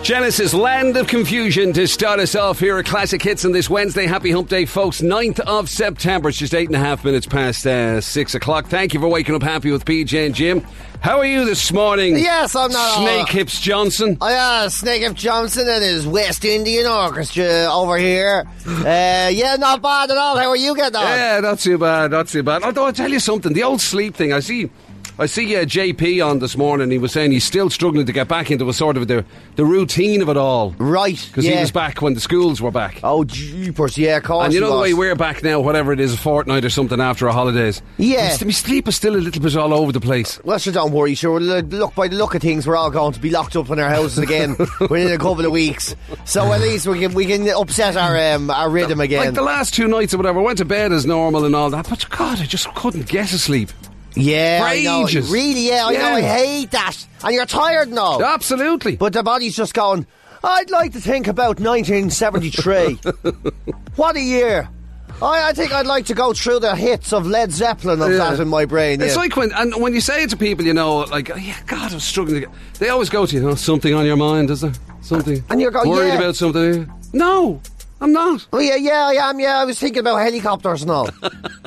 Genesis, Land of Confusion, to start us off here at Classic Hits on this Wednesday. Happy Hump Day, folks. 9th of September. It's just 8.5 minutes past 6 o'clock. Thank you for waking up happy with PJ and Jim. How are you this morning? Yes, I'm not... Snake Hips Johnson. Oh, yeah, Snake Hips Johnson and his West Indian Orchestra over here. Yeah, not bad at all. How are you getting on? Yeah, not too bad, not too bad. Although, I'll tell you something, the old sleep thing, I see JP on this morning. He was saying he's still struggling to get back into a sort of the routine of it all. Right, because he was back when the schools were back. Oh, jeepers, yeah, of course. And you know the way we're back now, whatever it is, a fortnight or something after our holidays. Yeah. My sleep is still a little bit all over the place. Well, sure, don't worry. Sure, look, by the look of things, we're all going to be locked up in our houses again within a couple of weeks. So at least we can upset our rhythm again. Like the last 2 nights or whatever, I went to bed as normal and all that, but God, I just couldn't get to sleep. Yeah, for ages. I know. Really, yeah, I know. I hate that. And you're tired now. Absolutely. But the body's just going, I'd like to think about 1973. What a year. I think I'd like to go through the hits of Led Zeppelin of that in my brain. It's like when you say it to people, you know, like, oh, yeah, God, I was struggling to get... They always go to you, something on your mind, is there? Something? And you're going, worried about something? No, I'm not. Oh, yeah, I am, yeah. I was thinking about helicopters and all.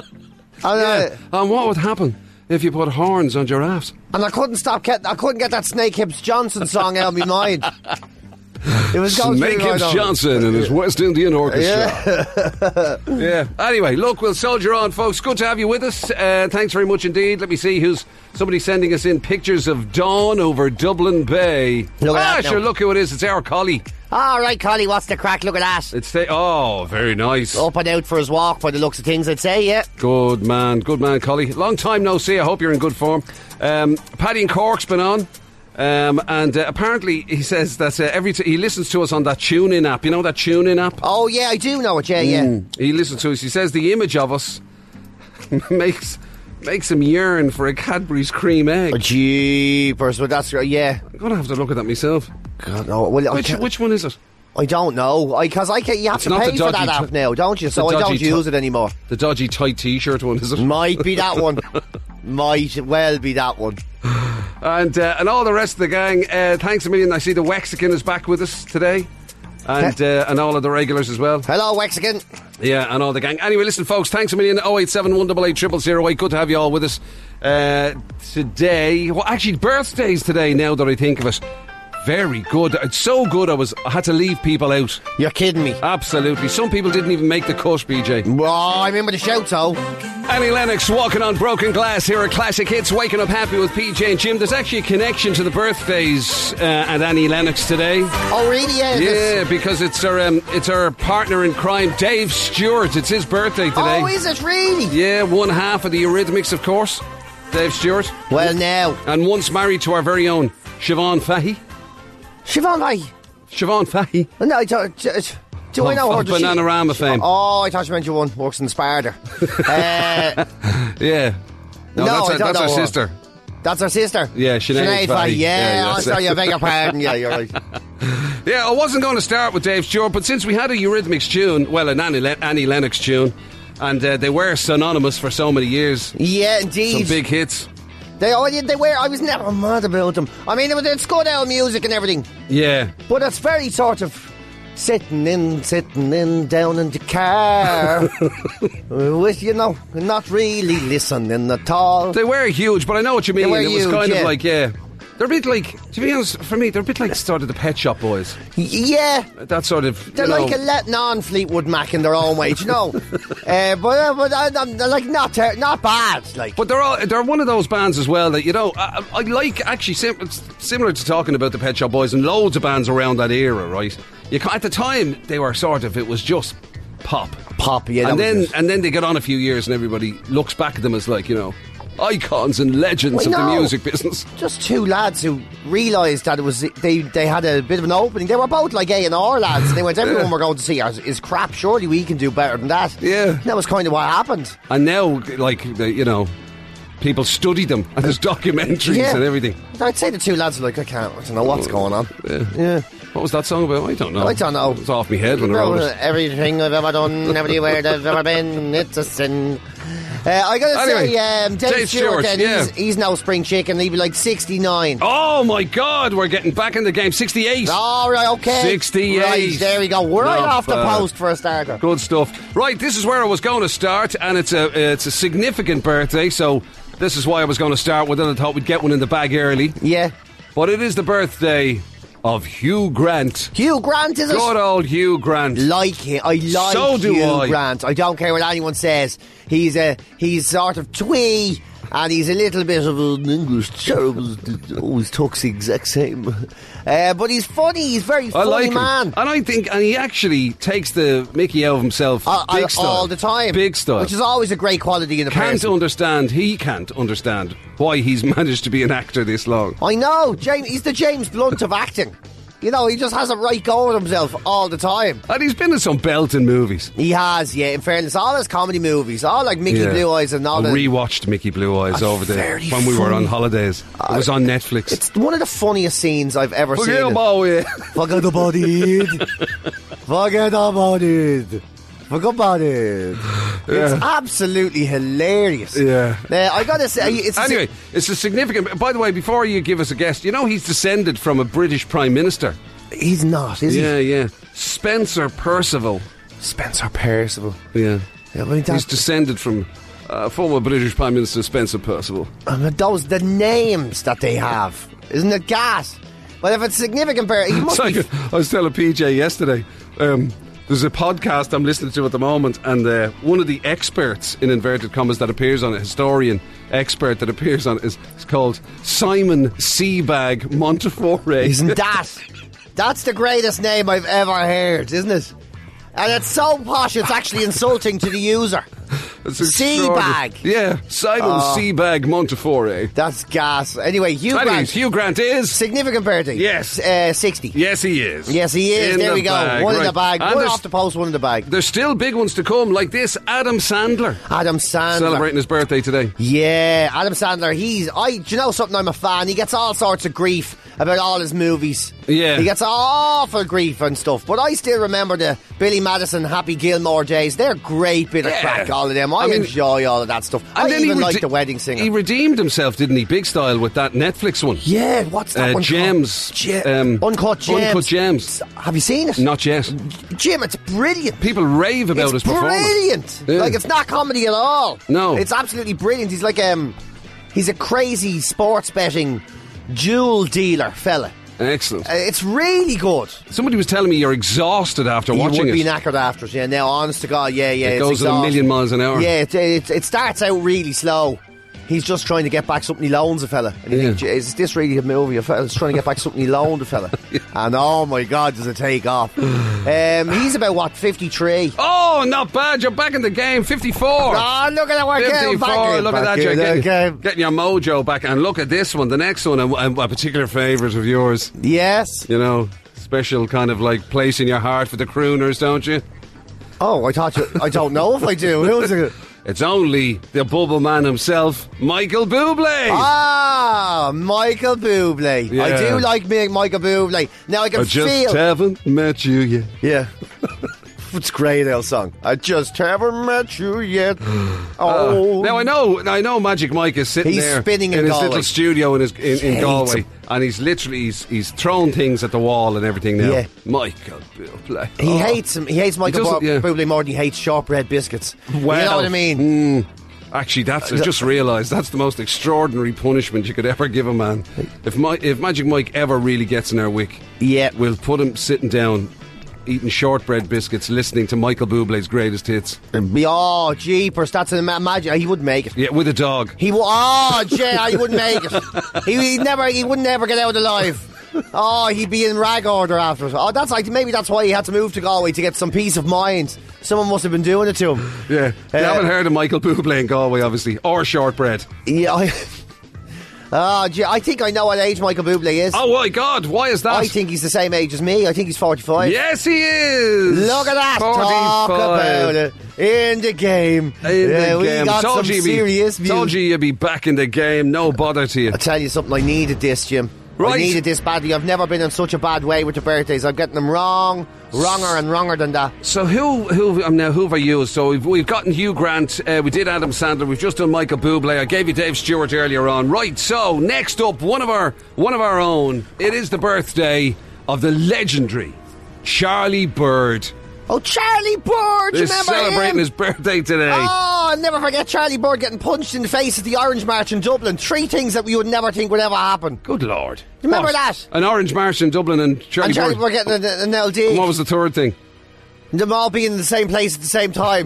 And what would happen if you put horns on giraffes? And I couldn't get that Snake Hips Johnson song out of my mind. It was Snake Hips Johnson and his West Indian Orchestra. Yeah. Anyway, look, we'll soldier on, folks. Good to have you with us. Thanks very much indeed. Let me see who's somebody sending us in pictures of dawn over Dublin Bay. Look who it is. It's our Collie. All right, Collie, what's the crack? Look at that. It's very nice. Up and out for his walk, by the looks of things, I'd say, yeah. Good man, Collie. Long time no see. I hope you're in good form. Paddy in Cork's been on. And apparently he says that he listens to us on that TuneIn app. You know that TuneIn app? Oh, yeah, I do know it, yeah. He listens to us. He says the image of us makes him yearn for a Cadbury's cream egg. Oh, jeepers, but that's right, yeah. I'm going to have to look at that myself. God, no. Well, which one is it? I don't know. Because you have to pay for that app now, don't you? So I don't use it anymore. The dodgy tight t-shirt one, is it? Might be that one. Might well be that one. And all the rest of the gang, thanks a million. I see the Wexican is back with us today. And all of the regulars as well. Hello, Wexican. Yeah, and all the gang. Anyway, listen, folks, thanks a million. 087 188 0008. Good to have you all with us today. Well, actually, birthdays today, now that I think of it. Very good. It's so good I had to leave people out. You're kidding me. Absolutely. Some people didn't even make the cut, BJ. Well, I remember the shout, though. Annie Lennox walking on broken glass here at Classic Hits, waking up happy with PJ and Jim. There's actually a connection to the birthdays at Annie Lennox today. Oh, really? Yeah, because it's our partner in crime, Dave Stewart. It's his birthday today. Oh, is it really? Yeah, one half of the Eurythmics, of course. Dave Stewart. Well, now. And once married to our very own Siobhan Fahey. Siobhan Fahey. No, do I know her? Bananarama fame. Oh, I thought you meant you one works in Sparta. Yeah. No, that's our sister. That's her sister? Yeah, Sinead Fahey. Yeah, I'm sorry, I beg your pardon. Yeah, you're right. Yeah, I wasn't going to start with Dave Stewart, but since we had a Eurythmics tune, well, an Annie Lennox tune, and they were synonymous for so many years. Yeah, indeed. Some big hits. They were. I was never mad about them. I mean, it's good old music and everything. Yeah. But it's very sort of sitting in, down in the car. With, not really listening at all. They were huge, but I know what you mean. It was kind of like, yeah. They're a bit like, to be honest, for me, they're a bit like sort of the Pet Shop Boys. Yeah. That sort of, they're like a letting on Fleetwood Mac in their own way, you know. But they're like not bad. Like. But they're one of those bands as well that, I like, actually, similar to talking about the Pet Shop Boys and loads of bands around that era, right? At the time, they were it was just pop. Yeah. And then they get on a few years and everybody looks back at them as like, icons and legends of the music business. Just two lads who realised that it was they had a bit of an opening. They were both like A&R lads, and they went, everyone we're going to see is crap. Surely we can do better than that. Yeah, and that was kind of what happened. And now, people study them and there's documentaries and everything. I'd say the two lads are like, I don't know what's going on. Yeah. What was that song about? I don't know. It's off my head when I wrote it. Everything I've ever done, everywhere I've ever been, it's a sin. I gotta say, Dave Stewart, yeah. he's no spring chicken. He'd be like 69. Oh my God, we're getting back in the game. 68. All right, okay. 68. Right, there we go. We're right off the post for a starter. Good stuff. Right, this is where I was going to start, and it's a significant birthday, so this is why I was going to start with it. I thought we'd get one in the bag early. Yeah. But it is the birthday of Hugh Grant. Hugh Grant, is it? Good old Hugh Grant. Like him. I like So do Hugh I. Grant. I don't care what anyone says. He's sort of twee, and he's a little bit of an English terrible. Always talks the exact same. But he's funny. He's very funny man. And I think, and he actually takes the mickey out of himself big style. All the time. Big style. Which is always a great quality in a person. He can't understand why he's managed to be an actor this long. I know. He's the James Blunt of acting. You know, he just has it right going with himself all the time. And he's been in some belting movies. He has, yeah, in fairness. All his comedy movies, all like Mickey Blue Eyes and all that. I rewatched Mickey Blue Eyes over there when we were on holidays. It was on Netflix. It's one of the funniest scenes I've ever seen. Forget about it. Forget about it. Forget about it. Forget about it. It's absolutely hilarious. Yeah. I gotta say, it's a significant. By the way, before you give us a guess, you know he's descended from a British Prime Minister. He's not, is he? Yeah. Spencer Perceval. Spencer Perceval. Yeah. He's descended from former British Prime Minister Spencer Perceval. The names that they have, isn't it gas? Well, if it's significant, I was telling PJ yesterday. There's a podcast I'm listening to at the moment, and one of the experts, in inverted commas, that appears on it, historian expert that appears on it, is called Simon Seabag Montefiore. Isn't that's the greatest name I've ever heard, isn't it? And it's so posh, it's actually insulting to the user. Seabag. Yeah, Simon Seabag Montefiore. That's gas. Anyway, Hugh Grant is significant birthday. Yes. 60. Yes, he is. Yes, he is. There we go. One in the bag. One off the post, one in the bag. There's still big ones to come, like this. Adam Sandler. Celebrating his birthday today. Yeah, Adam Sandler. Do you know something? I'm a fan. He gets all sorts of grief about all his movies. Yeah. He gets awful grief and stuff. But I still remember the Billy Madison, Happy Gilmore days. They're great bit of crack, all of them. I enjoy all of that stuff. I even like The Wedding Singer. He redeemed himself, didn't he? Big style with that Netflix one. Yeah, what's that one Gems. Uncut Gems. Uncut Gems. Have you seen it? Not yet. Jim, it's brilliant. People rave about his performance. Brilliant. Yeah. Like, it's not comedy at all. No. It's absolutely brilliant. He's like, he's a crazy sports betting jewel dealer fella. Excellent. It's really good. Somebody was telling me you're exhausted after watching it. You would be knackered after it, yeah. Now, honest to God, yeah. It goes at 1,000,000 miles an hour. Yeah, it starts out really slow. He's just trying to get back something he loans a fella. And you think, is this really a movie? A fella's trying to get back something he loaned a fella. And oh my God, does it take off. He's about, 53? Oh, not bad. You're back in the game. 54. Oh, look at that work. 54. Look at that. You're getting your mojo back. And look at this one. The next one, a particular favourite of yours. Yes. You know, special kind of like place in your heart for the crooners, don't you? Oh, I don't know if I do. Who's it? It's only the bubble man himself, Michael Bublé. Ah, Michael Bublé. Yeah. I do like Michael Bublé. Now I just haven't met you yet. Yeah. It's a great old song. I just haven't met you yet. Oh. Now I know Magic Mike is sitting there spinning in his Galway. Little studio in Galway, and he's literally he's thrown things at the wall and everything now. Yeah. Michael Bublé. He hates him. He hates Michael Bublé more than he hates shortbread biscuits. Well, you know what I mean? Actually, I just realised that's the most extraordinary punishment you could ever give a man. If Magic Mike ever really gets in our wick, we'll put him sitting down, eating shortbread biscuits, listening to Michael Bublé's greatest hits. Oh, jeepers, that's an imagine. He wouldn't make it. Yeah, with a dog. He wouldn't make it. He would never get out alive. Oh, he'd be in rag order after it. Oh, maybe that's why he had to move to Galway, to get some peace of mind. Someone must have been doing it to him. Yeah, you haven't heard of Michael Bublé in Galway, obviously, or shortbread. Yeah, I think I know what age Michael Bublé is. Oh my God, why is that? I think he's the same age as me. I think he's 45. Yes, he is. Look at that. 45. Talk about it. In the game. We got some serious music. Told you you'd be back in the game. No bother to you. I'll tell you something, I needed this, Jim. Right. I needed this badly. I've never been in such a bad way with the birthdays. I'm getting them wrong Wronger and wronger than that. So who have I used? So we've gotten Hugh Grant, we did Adam Sandler, we've just done Michael Bublé, I gave you Dave Stewart earlier on. Right, so next up, one of our own. It is the birthday of the legendary Charlie Bird. Oh, Charlie Bird! He's Remember celebrating him? his birthday today. Oh, I'll never forget Charlie Bird getting punched in the face at the Orange March in Dublin. 3 things that we would never think would ever happen. Good Lord. Do you remember What? that? An Orange March in Dublin and Charlie Bird. Bird getting an LD. And what was the third thing? Them all being in the same place at the same time.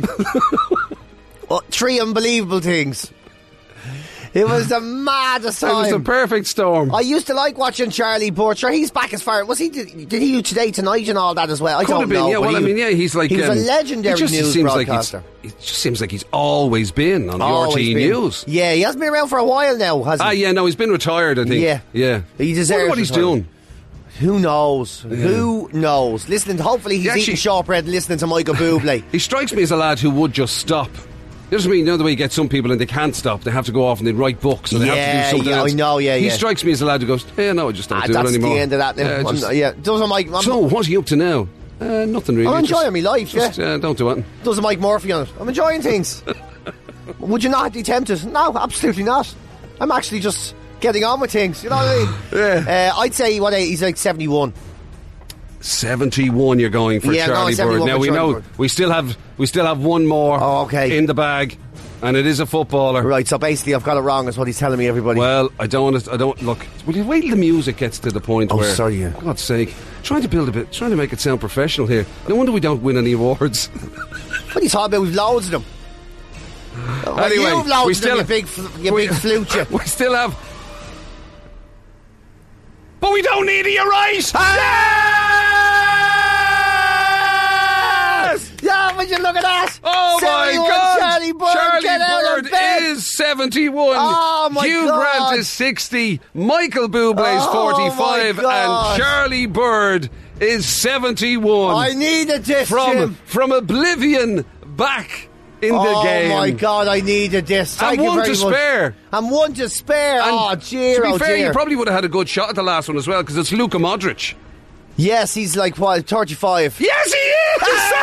3 unbelievable things. It was the maddest time. It was the perfect storm. I used to like watching Charlie Bird. Sure, he's back as far. Was he? Did he do Today Tonight and all that as well? I Could don't have been, know. yeah. but Well, he's like... He's a legendary news broadcaster. It just seems like he's always been on the Always RTE been. News. Yeah, he hasn't been around for a while now, has he? Yeah, no, he's been retired, I think. Yeah. He deserves Wonder what he's retirement. doing. Who knows? Yeah. Who knows? Listening, hopefully he's eating shortbread and listening to Michael Bublé. He strikes me as a lad who would just stop. You know the way you get some people and they can't stop. They have to go off and they write books and they have to do something else. I know, He strikes me as a lad who goes, no, I just don't do it anymore. That's the end of that now. Doesn't Mike... So, what are you up to now? Nothing really. I'm enjoying my life, don't do it. Doesn't Mike Murphy on it. I'm enjoying things. Would you not be tempted? No, absolutely not. I'm actually just getting on with things. You know what I mean? Yeah. I'd say, he's like 71. 71 you're going for Charlie Bird. Now we know we still have one more in the bag, and it is a footballer. Right, so basically I've got it wrong is what he's telling me, everybody. Well, I don't look. Will you wait till the music gets to the point where for God's sake, trying to make it sound professional here. No wonder we don't win any awards. What are you talking about? We've loads of them. Anyway, you've loads of them, you big flute you. We still have. But we don't need you, right? Yeah, would you look at that? Oh my God! Charlie Bird is 71. Oh my Hugh God! Grant is 60. Michael Bublé is 45, and Charlie Bird is 71. I needed this, Jim. From oblivion back in the game. Oh my God, I needed this. And one to spare. And one to spare. And dear, to be fair, you probably would have had a good shot at the last one as well, because it's Luka Modric. Yes, he's like, 35? Yes, he is!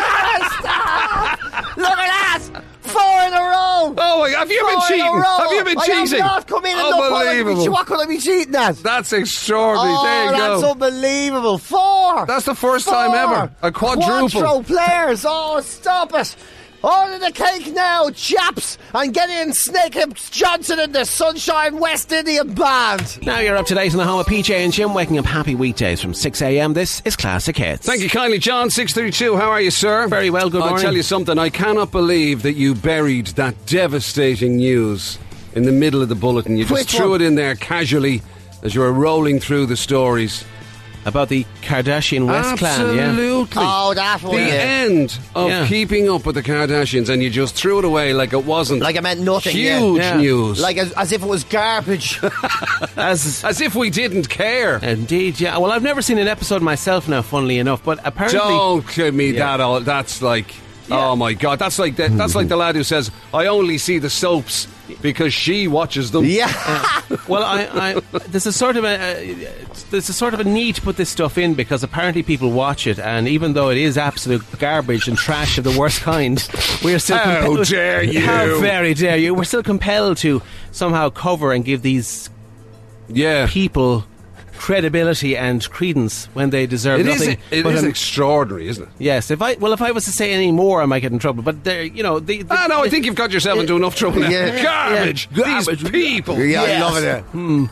Stop! Look at that! 4 in a row! Oh my God, have you been cheating? Have you been cheating? I have not come in and Unbelievable. what could I be cheating at? That's extraordinary. There you go. That's unbelievable. 4! That's the first time ever. A quadruple. Quattro players. Oh, stop it. Order the cake now, chaps, and get in Snake Hips Johnson and the Sunshine West Indian Band. Now you're up to date on the home of PJ and Jim, waking up happy weekdays from 6 a.m. This is Classic Hits. Thank you kindly, John. 632. How are you, sir? Very well, good morning. I'll tell you something. I cannot believe that you buried that devastating news in the middle of the bulletin. You just threw it in there casually as you were rolling through the stories. About the Kardashian West clan, yeah? Absolutely. Oh, that one. The end of keeping up with the Kardashians, and you just threw it away like it wasn't. Like it meant nothing. Huge news. Like as if it was garbage. as if we didn't care. Indeed, yeah. Well, I've never seen an episode myself now, funnily enough, but apparently... Don't give me that all. That's like... Yeah. Oh my God, that's like the lad who says, I only see the soaps because she watches them. Yeah. Well, I there's a sort of a need to put this stuff in because apparently people watch it, and even though it is absolute garbage and trash of the worst kind, we're still How dare you? How very dare you? We're still compelled to somehow cover and give these people credibility and credence when they deserve nothing. It is extraordinary, isn't it? Yes. If I was to say any more, I might get in trouble. But I think you've got yourself into enough trouble now. Garbage. These people. Yeah, I love it.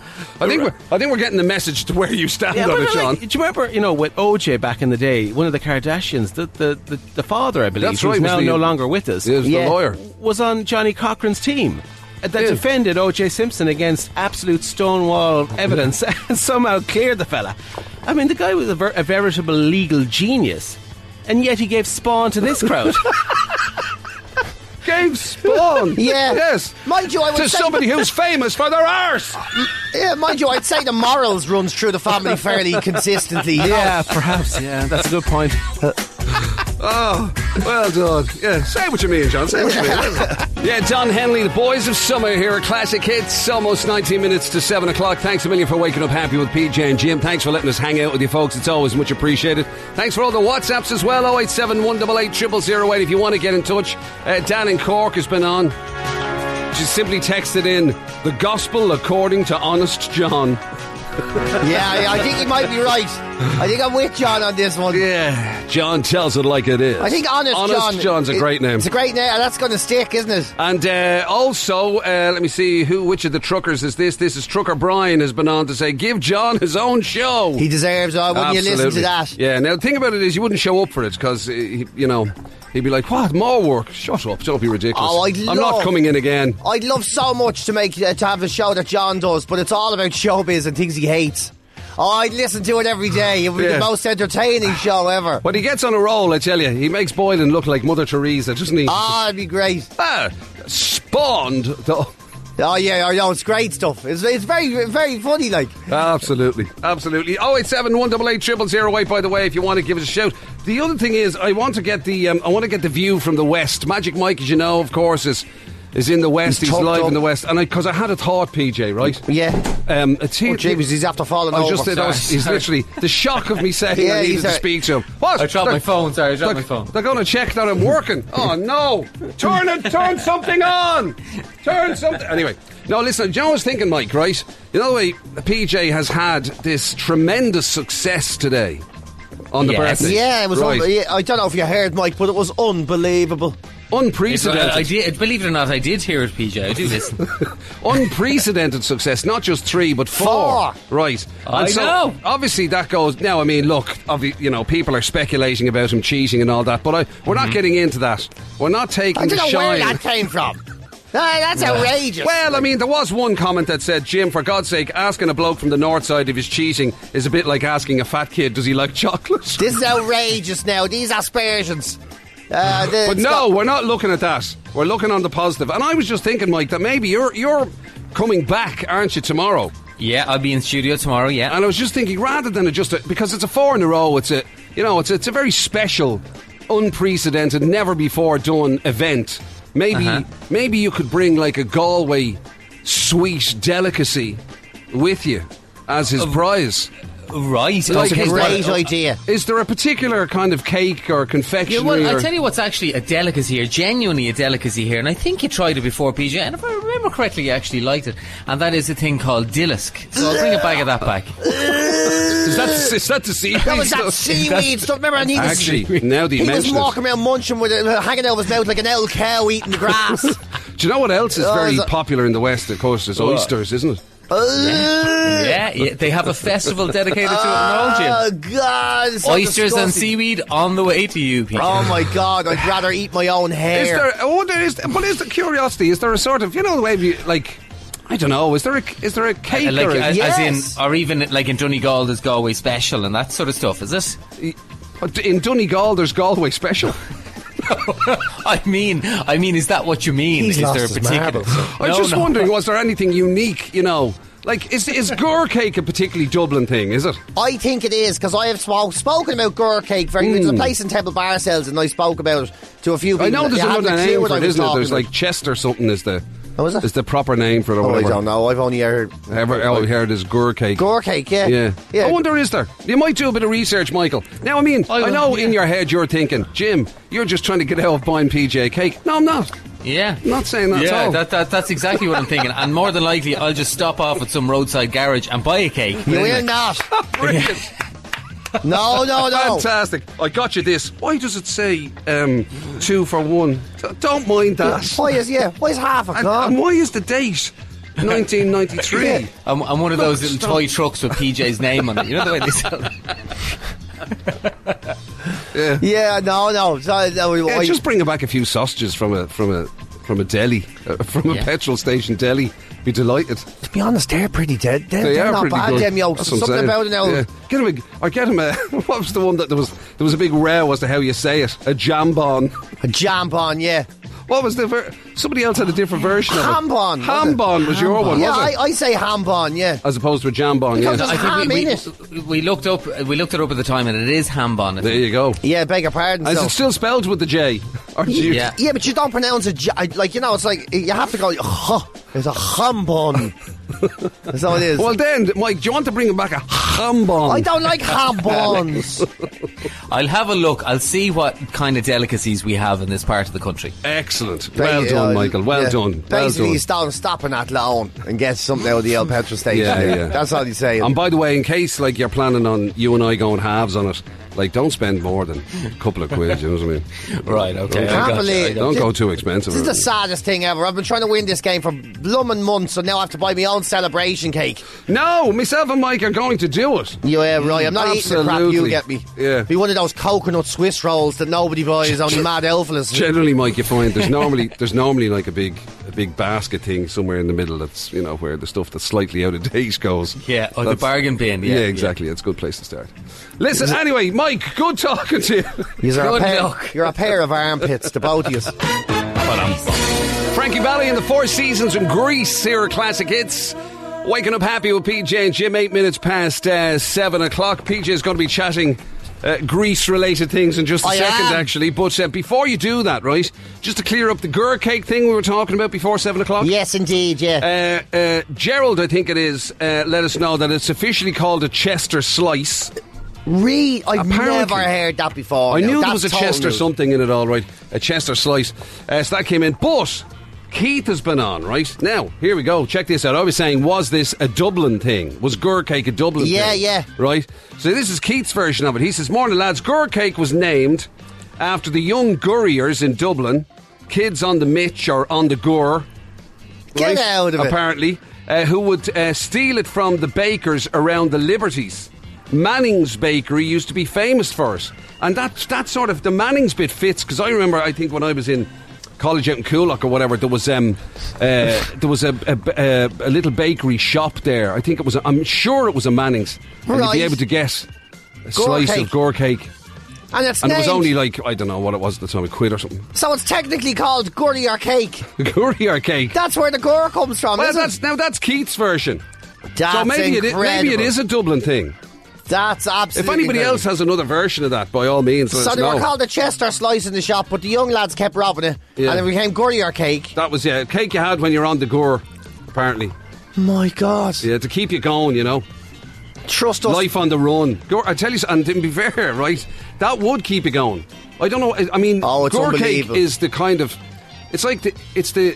I think we're getting the message to where you stand on it, John. Do you remember, with OJ back in the day, one of the Kardashians, the father, I believe, who's now no longer with us, the lawyer, was on Johnny Cochran's team. That defended O.J. Simpson against absolute stonewall evidence and somehow cleared the fella. I mean, the guy was a veritable legal genius, and yet he gave spawn to this crowd. Gave spawn? Yeah. Yes. Mind you, I would say... To somebody who's famous for their arse. Yeah, mind you, I'd say the morals runs through the family fairly consistently. Yeah, perhaps. Yeah, that's a good point. Well done. Yeah, say what you mean, John. Say what you mean. Yeah, Don Henley, the Boys of Summer here at Classic Hits. Almost 19 minutes to 7 o'clock. Thanks a million for waking up happy with PJ and Jim. Thanks for letting us hang out with you folks. It's always much appreciated. Thanks for all the WhatsApps as well. 087 188 0008 if you want to get in touch. Dan in Cork has been on. She simply texted in, the gospel according to Honest John. Yeah, I think he might be right. I think I'm with John on this one. Yeah, John tells it like it is. I think Honest John's a great name. It's a great name, and that's going to stick, isn't it? And also, let me see, which of the truckers is this? This is Trucker Brian has been on to say, give John his own show. He deserves it. Wouldn't you listen to that? Yeah, now the thing about it is you wouldn't show up for it because, you know... He'd be like, what, more work? Shut up, don't be ridiculous. Oh, I'm not coming in again. I'd love so much to have a show that John does, but it's all about showbiz and things he hates. Oh, I'd listen to it every day. It would be the most entertaining show ever. When he gets on a roll, I tell you, he makes Boylan look like Mother Teresa, doesn't he? Oh, it'd be great. Spawned, though. Oh yeah, I know, it's great stuff. It's very, very funny, like. Absolutely. 087 188 0008, by the way, if you want to give us a shout. The other thing is, I want to get the view from the West. Magic Mike, as you know, of course, is in the West. He's live in the West, and because I had a thought, PJ, right? Yeah. He's after falling over. He's literally the shock of me saying I needed to speak to him. What? I dropped my phone. Sorry, I dropped my phone. They're going to check that I'm working. Oh no! Turn something on. Turn something. Anyway, no. Listen, John was thinking, Mike. Right? You know the way PJ has had this tremendous success today on the birthday. Yeah, it was. Right. I don't know if you heard, Mike, but it was unbelievable. Unprecedented. I did, believe it or not, I did hear it, PJ. I do listen. Unprecedented success, not just 3, but 4. Right. I know. Obviously, that goes. Now, I mean, look, people are speculating about him cheating and all that, but we're not getting into that. We're not taking the shine. I don't know where that came from. That's outrageous. Well, I mean, there was one comment that said, Jim, for God's sake, asking a bloke from the north side if he's cheating is a bit like asking a fat kid, does he like chocolate? This is outrageous now. These aspersions. But no, we're not looking at that. We're looking on the positive. And I was just thinking, Mike, that maybe you're coming back, aren't you, tomorrow? Yeah, I'll be in studio tomorrow, yeah. And I was just thinking, rather than because it's a 4 in a row, it's a very special, unprecedented, never before done event. Maybe you could bring like a Galway sweet delicacy with you as his prize. Right, that's a great idea. Is there a particular kind of cake or confectionery? Yeah, well, I'll tell you what's actually a delicacy here, genuinely a delicacy here, and I think you tried it before, PJ, and if I remember correctly, you actually liked it, and that is a thing called dillisk. So I'll bring a bag of that back. Is that the seaweed? That was that seaweed stuff. Remember, and he was walking around munching with it, hanging out of his mouth like an old cow eating the grass. Do you know what else is very popular in the West? Of course, is oysters, isn't it? Yeah, they have a festival dedicated to it in all, Jim. Oh, God. Oysters and seaweed on the way to you, Peter. Oh, my God. I'd rather eat my own hair. Is there curiosity? Is there a sort of, the way you, like... I don't know. Is there a cake or even like in Donegal there's Galway Special and that sort of stuff? Is it? In Donegal there's Galway Special. I mean, is that what you mean? He's is there a particular? I'm just wondering, was there anything unique? Like is Gur cake a particularly Dublin thing? Is it? I think it is because I have spoken about Gur cake. There's a place in Temple Bar sells, and I spoke about it to a few people. I know there's another name for it, isn't it? There's like Chester something is the. Oh, is it? Is the proper name for it or whatever? I don't know. I've only heard... I've heard is Gur cake. Gur cake, yeah. I wonder, is there? You might do a bit of research, Michael. Now, I mean, I know in your head you're thinking, Jim, you're just trying to get out of buying PJ cake. No, I'm not. Yeah. I'm not saying that at all. That's exactly what I'm thinking. And more than likely, I'll just stop off at some roadside garage and buy a cake. You will not. Brilliant. No. Fantastic. I got you this. Why does it say 2 for 1? Don't mind that. Why is half a con? And why is the date 1993? I'm one of those little toy trucks with PJ's name on it. You know the way they sell them? Yeah, no. Just bring back a few sausages from a deli, from a petrol station deli. Be delighted. To be honest, they're pretty dead. They are not pretty bad, good. Them yolks. Something about it now. Yeah. Get him a. What was the one that there was a big row as to how you say it? A jambon. A jambon, yeah. What was somebody else had a different version of it. Ham-bon. Ham-bon was your one, Yeah, was it? I say ham-bon, yeah. As opposed to a jam-bon, yeah. Because I ham think in it. we looked it up at the time, and it is ham-bon. There you go. Yeah, beg your pardon. Is so. it still spelled with the J? Or do you- Yeah. Yeah, but you don't pronounce it, like, you know, it's like, you have to go, it's a ham-bon. That's how it is. Well then, Mike, do you want to bring him back a ham-bon? I don't like ham-bons. I'll have a look. I'll see what kind of delicacies we have in this part of the country. Excellent. Well done, Michael. Well done. Well Basically, done. he's stopping at Laon and get something out of the old petrol station. Yeah. That's all he's saying. And by the way, in case like you're planning on you and I going halves on it, like don't spend more than a couple of quid. You know what I mean? Right, okay. I can't believe- Don't go too expensive. This is the saddest thing ever. I've been trying to win this game for blooming months, so now I have to buy my own celebration cake. No, myself and Mike are going to do it. Yeah, right. I'm not eating the crap you Absolutely. get me. Yeah. Be one of those coconut Swiss rolls that nobody buys, only mad elflas. Generally, Mike, you find there's normally like a big basket thing somewhere in the middle that's, you know, where the stuff that's slightly out of date goes. Yeah, or the That's- bargain bin. Yeah, exactly. It's a good place to start. Listen, anyway, Mike, good talking to you. You're a pair of armpits, the both of you. Frankie Valli and the Four Seasons in Greece here are Classic Hits. Waking up happy with PJ and Jim, 8 minutes past 7 o'clock. PJ is going to be chatting Greece-related things in just a second, actually. But before you do that, right, just to clear up the gur cake thing we were talking about before 7 o'clock. Yes, indeed, yeah. Gerald, I think it is, let us know that it's officially called a Chester slice. I've Apparently. never heard that before. I now. knew there That's was a total Chester news. something in it, all right. A Chester slice. So that came in. But Keith has been on, right? Now, here we go. Check this out. I was saying, was this a Dublin thing? Was gur cake a Dublin thing? Yeah. Right? So this is Keith's version of it. He says, morning lads, gur cake was named after the young gurriers in Dublin. Kids on the mitch or on the gur. Get out of it. Apparently. Who would steal it from the bakers around the Liberties. Manning's Bakery used to be famous for it. And that sort of, the Manning's bit fits, because I remember, I think when I was in college out in Coolock or whatever, there was a little bakery shop there. I think it was, I'm sure it was a Manning's. And you'd be Right. able to get a slice cake. of gur cake. And it's And it was named- only like, I don't know what it was at the time, a quid or something. So it's technically called Gurrier cake. Gurrier cake. That's where the gur comes from, Well, isn't it? that's Keith's version. That's So maybe it incredible. is a Dublin thing. That's If absolutely anybody incredible. else has another version of that, by all means, let So us they know. were called a Chester slice in the shop, but the young lads kept robbing it, Yeah. and it became Gurrier cake. That was cake you had when you're on the gur, apparently. My God. Yeah, to keep you going, you know. Trust us. Life on the run. Gur, I tell you, and to be fair, right, that would keep you going. I don't know. I mean, Oh, it's gur cake unbelievable. is the kind of. It's like it's the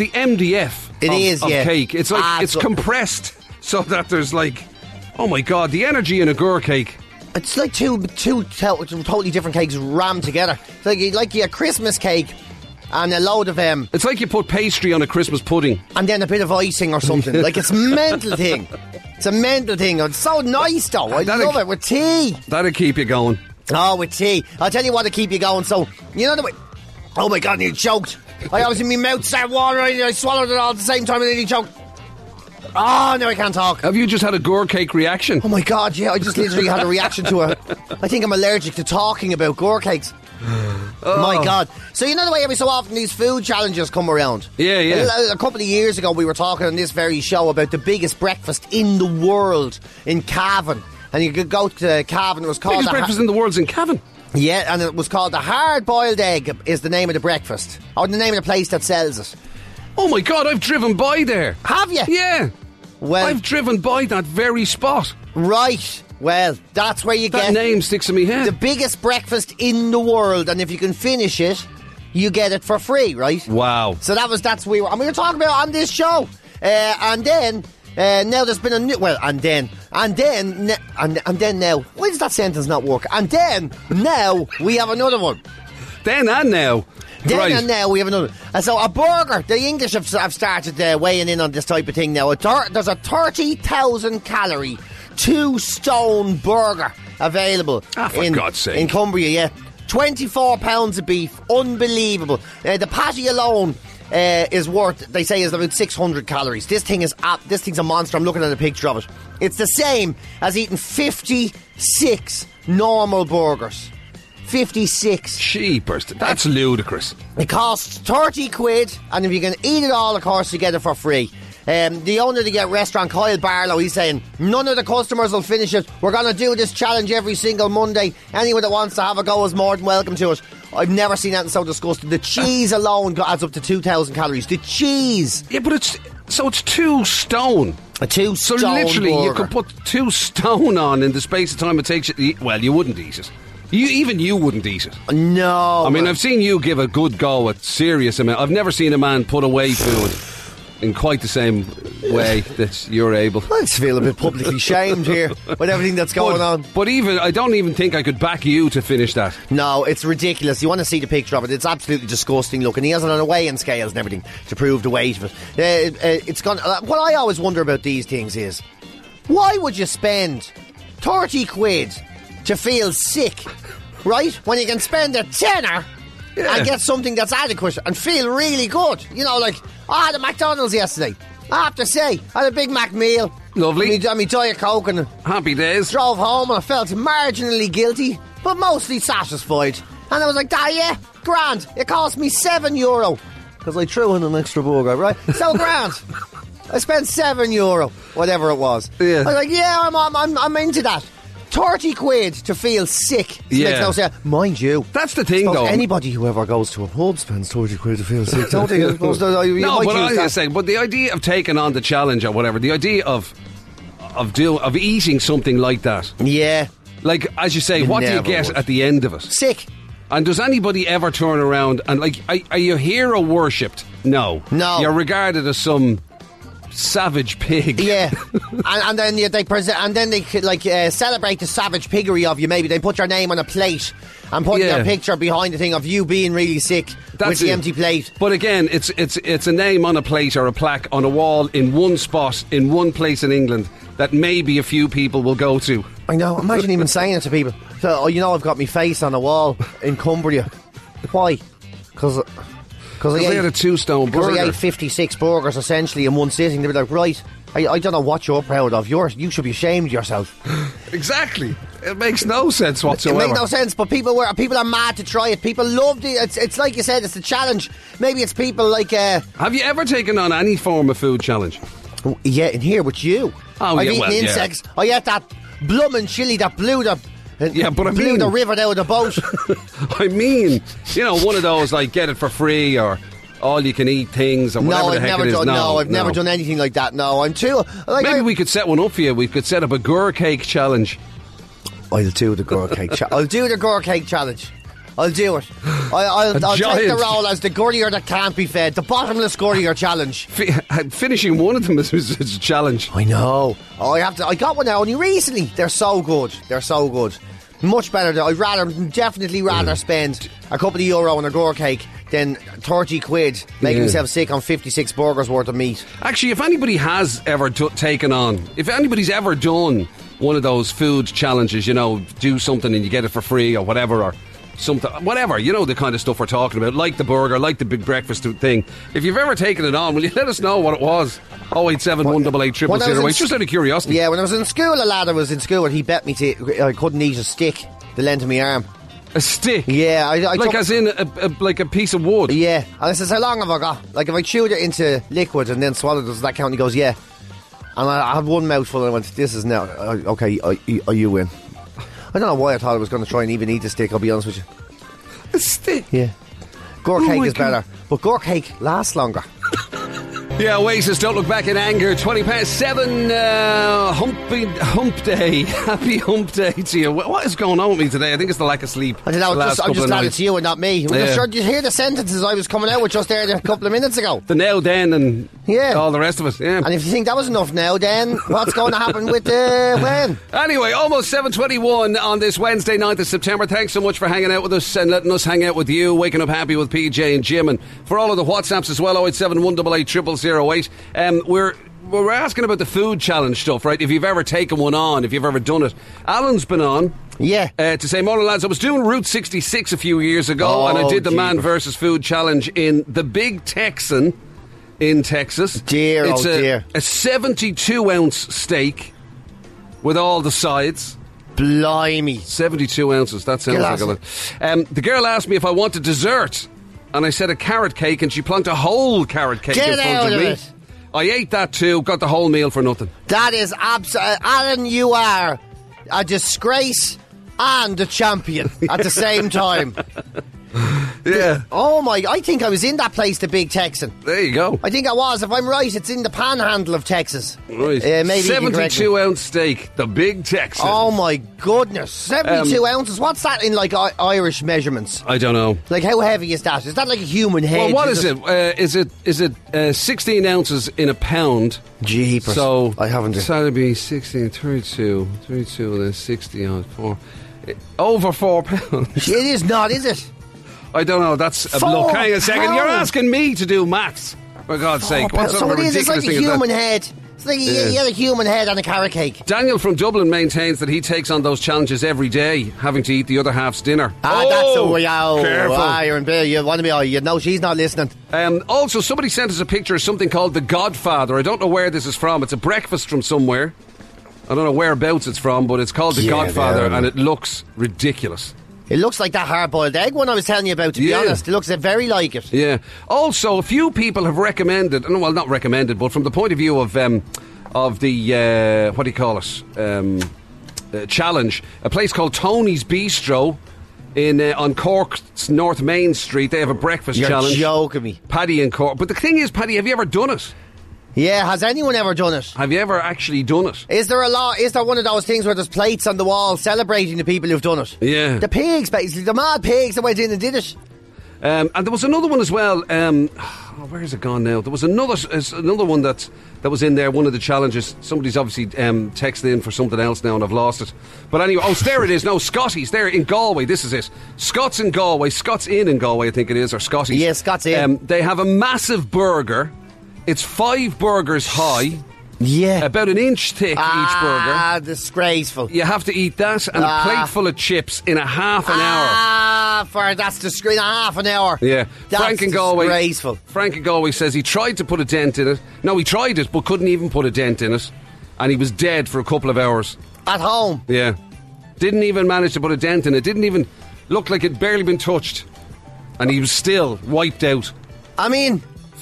MDF. It is, of yeah. cake. It's like it's So- compressed so that there's like, oh my God, the energy in a gur cake. It's like two totally different cakes rammed together. It's like a Christmas cake and a load of It's like you put pastry on a Christmas pudding. and then a bit of icing or something. Like it's a mental thing. It's a mental thing. It's so nice though. I That'd- love it with tea. That'd keep you going. Oh, with tea. I'll tell you what to keep you going. So you know the way. Oh my God, I nearly choked. I was in my mouth started watering. I swallowed it all at the same time and nearly choked. Oh, now I can't talk. Have you just had a gur cake reaction? Oh my God, yeah, I just literally had a reaction to it. I think I'm allergic to talking about gur cakes. My God. So you know the way every so often these food challenges come around? Yeah. A couple of years ago we were talking on this very show about the biggest breakfast in the world in Cavan. And you could go to Cavan, it was called... Biggest breakfast in the world's in Cavan. Yeah, and it was called the hard-boiled egg is the name of the breakfast. Or the name of the place that sells it. Oh my God, I've driven by there. Have you? Yeah. Well, I've driven by that very spot. right. Well, that's where you That get... name sticks in my head. the biggest breakfast in the world, and if you can finish it, you get it for free, right? Wow. So we were talking about on this show, and then now there's been a new and then now. Why does that sentence not work? And then now we have another one. Then and now. Then Right. and now we have another. And so a burger. The English have started weighing in on this type of thing now. There's a 30,000 calorie 2-stone burger available For God's sake. in Cumbria. Yeah, 24 pounds of beef, unbelievable. The patty alone is worth, they say, is about 600 calories. This thing's a monster. I'm looking at a picture of it. It's the same as eating 56 normal burgers. 56. Cheapers. That's ludicrous. It costs 30 quid, and if you can eat it all, of course, you get it for free. The owner of the restaurant, Kyle Barlow, he's saying, none of the customers will finish it. We're going to do this challenge every single Monday. Anyone that wants to have a go is more than welcome to it. I've never seen anything so disgusting. The cheese alone adds up to 2,000 calories. The cheese! Yeah, but it's 2 stone. A 2 stone So literally, burger. you could put 2 stone on in the space of time it takes you to eat. Well, you wouldn't eat it. Even you wouldn't eat it. No. I mean, I've seen you give a good go at serious amount. I've never seen a man put away food in quite the same way that you're able. I just feel a bit publicly shamed here with everything that's going on. But I don't even think I could back you to finish that. No, it's ridiculous. You want to see the picture of it. It's absolutely disgusting looking. He has it on a weighing scales and everything to prove the weight of it. It's gone. What I always wonder about these things is, why would you spend 30 quid to feel sick, right, when you can spend a tenner and get something that's adequate and feel really good? You know, like, I had a McDonald's yesterday. I have to say, I had a Big Mac meal. Lovely. And me Diet Coke, and Happy days. drove home and I felt marginally guilty, but mostly satisfied. And I was like, yeah, grand. It cost me €7 because I threw in an extra burger, right? So grand. I spent €7, whatever it was. Yeah. I was like, yeah, I'm into that. 30 quid to feel sick. Makes no sense. Mind you, That's the thing, though. anybody who ever goes to a pub spends 30 quid to feel sick. Don't they? No, but I was going to say, but the idea of taking on the challenge or whatever, the idea of eating something like that, Yeah. like, as you say, what do you never get would. at the end of it? Sick. And does anybody ever turn around and, like, are you hero worshipped? No. No. You're regarded as some savage pig. Yeah, and then they present, and then they celebrate the savage piggery of you. Maybe they put your name on a plate and put their picture behind the thing of you being really sick with the empty plate. But again, it's a name on a plate or a plaque on a wall in one spot in one place in England that maybe a few people will go to. I know. Imagine even saying it to people. So, I've got my face on a wall in Cumbria. Why? Because They had a 2 stone burger. Because I ate 56 burgers essentially in one sitting. They'd be like, right, I don't know what you're proud of. You should be ashamed of yourself. Exactly. It makes no sense whatsoever. It makes no sense, but people are mad to try it. People love it. It's like you said, it's a challenge. Maybe it's people like... Have you ever taken on any form of food challenge? Yeah, in here with you. Oh, I've eaten insects. I ate that bloomin' chili that blew the... blew the river out of the boat. I mean, one of those, like, get it for free or all you can eat things or whatever the heck it is. I've never done anything like that. No, I'm too... Maybe we could set one up for you. We could set up a Gur cake challenge. I'll do the Gur cake challenge. I'll do the Gur cake challenge. I'll do it. I'll take the role as the Gurrier that can't be fed. The bottomless Gurrier challenge. Finishing one of them is a challenge. I know. I got one now only recently. They're so good. Much better. I'd definitely rather spend a couple of euro on a Gur cake than 30 quid making myself sick on 56 burgers worth of meat. Actually, if anybody has ever taken on, if anybody's ever done one of those food challenges, do something and you get it for free or whatever, or something, whatever, the kind of stuff we're talking about, like the burger, like the big breakfast thing. If you've ever taken it on, will you let us know what it was? 087 188 0008, just out of curiosity. Yeah, when I was in school, a lad I was in school and he bet me I couldn't eat a stick the length of my arm. A stick? Yeah, I like as in like a piece of wood? Yeah, and I says, how long have I got? Like if I chewed it into liquid and then swallowed it, does that count? And he goes, yeah. And I had one mouthful and I went, this is now, okay, you win. I don't know why I thought I was going to try and even eat a stick, I'll be honest with you. A stick? Yeah. Gur cake is better, but Gur cake lasts longer. Yeah, Oasis, Don't Look Back in Anger, 7:20, hump day. Happy hump day to you. What is going on with me today? I think it's the lack of sleep. I don't know, I'm just glad it's you and not me. Did you hear the sentences I was coming out with just there a couple of minutes ago? The now, then, and all the rest of it, yeah. And if you think that was enough now, then what's going to happen with when? Anyway, almost 7:21 on this Wednesday, 9th of September. Thanks so much for hanging out with us and letting us hang out with you. Waking up happy with PJ and Jim. And for all of the WhatsApps as well, 087 188 0008. We're asking about the food challenge stuff, right? If you've ever taken one on, if you've ever done it. Alan's been on. Yeah. To say, morning lads, I was doing Route 66 a few years ago and I did the Man versus Food challenge in the Big Texan in Texas. Dear. A 72 ounce steak with all the sides. Blimey. 72 ounces. That sounds like a lot. The girl asked me if I wanted dessert, and I said a carrot cake, and she plunked a whole carrot cake in front of me. It. I ate that too, got the whole meal for nothing. That is Alan, you are a disgrace and a champion at the same time. Yeah. Oh my, I think I was in that place, the Big Texan. There you go. I think I was. If I'm right, it's in the panhandle of Texas. Right. Maybe 72 ounce steak, the Big Texan. Oh my goodness. 72 ounces. What's that in like Irish measurements? I don't know. Like how heavy is that? Is that like a human head? Well, what is it? Is it 16 ounces in a pound? Jeepers. So I haven't. So that'd be 16, 32 and then 60 on 4. Over 4 pounds. It is not, is it? I don't know. That's look. Hang a second. You're asking me to do maths. For God's sake, what sort of ridiculous it's like a thing is human that? head. It's like you had a human head on a carrot cake. Daniel from Dublin maintains that he takes on those challenges every day, having to eat the other half's dinner. That's a way. Careful. You're in bed. You want to be? You know she's not listening. Also, somebody sent us a picture of something called The Godfather. I don't know where this is from. It's a breakfast from somewhere. I don't know whereabouts it's from, but it's called The Godfather, and it looks ridiculous. It looks like that hard-boiled egg one I was telling you about, to be honest. It looks very like it. Yeah. Also, a few people have recommended, well, not recommended, but from the point of view of the, what do you call it, challenge, a place called Tony's Bistro on Cork's North Main Street. They have a breakfast challenge. You're joking me. Paddy and Cork. But the thing is, Paddy, have you ever done it? Yeah, has anyone ever done it? Have you ever actually done it? Is there one of those things where there's plates on the wall celebrating the people who've done it? Yeah. The pigs, basically. The mad pigs that went in and did it. And there was another one as well. Where is it gone now? There was another one that was in there, one of the challenges. Somebody's obviously texted in for something else now and I've lost it. But anyway, there it is. No, Scotty's there in Galway. This is it. Scott's in Galway. Scott's Inn in Galway, I think it is, or Scotty's. Yeah, Scott's Inn. They have a massive burger. It's 5 burgers high. Yeah. About an inch thick, each burger. Ah, disgraceful. You have to eat that and a plate full of chips in a half an hour. That's disgraceful. Half an hour. Yeah. That's Frank in Galway. Disgraceful. Frank in Galway says he tried to put a dent in it. No, he tried it, but couldn't even put a dent in it. And he was dead for a couple of hours. At home? Yeah. Didn't even manage to put a dent in it. Didn't even look like it'd barely been touched. And he was still wiped out. I mean...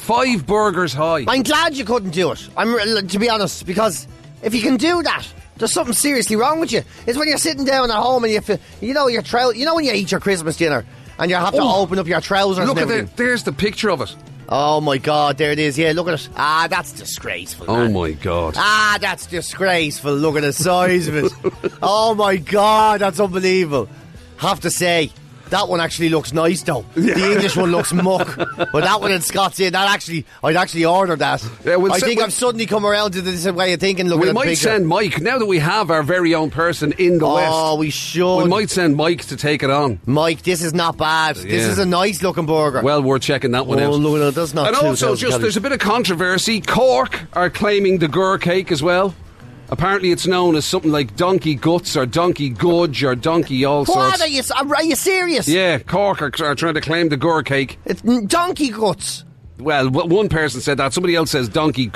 5 burgers high. I'm glad you couldn't do it. To be honest, because if you can do that, there's something seriously wrong with you. It's when you're sitting down at home and you know when you eat your Christmas dinner and you have to open up your trousers. Look and at it. There's the picture of it. Oh my God, there it is. Yeah, look at it. That's disgraceful. Oh man. my God. That's disgraceful. Look at the size of it. Oh my God, that's unbelievable. Have to say, that one actually looks nice though. Yeah. The English one looks muck, but that one in Scott's Inn, I'd actually order that. Yeah, I think I've suddenly come around to this way of thinking. We might send Mike, now that we have our very own person in the West. Oh, we should. We might send Mike to take it on. Mike, this is not bad. This is a nice looking burger. Well, we're checking that one out. Oh, no, that's not. And also, there's a bit of controversy. Cork are claiming the Gur cake as well. Apparently it's known as something like Donkey Guts or Donkey Gudge or Donkey all sorts. What? Are you serious? Yeah, Cork are trying to claim the Gur cake. It's Donkey Guts. Well, one person said that. Somebody else says Donkey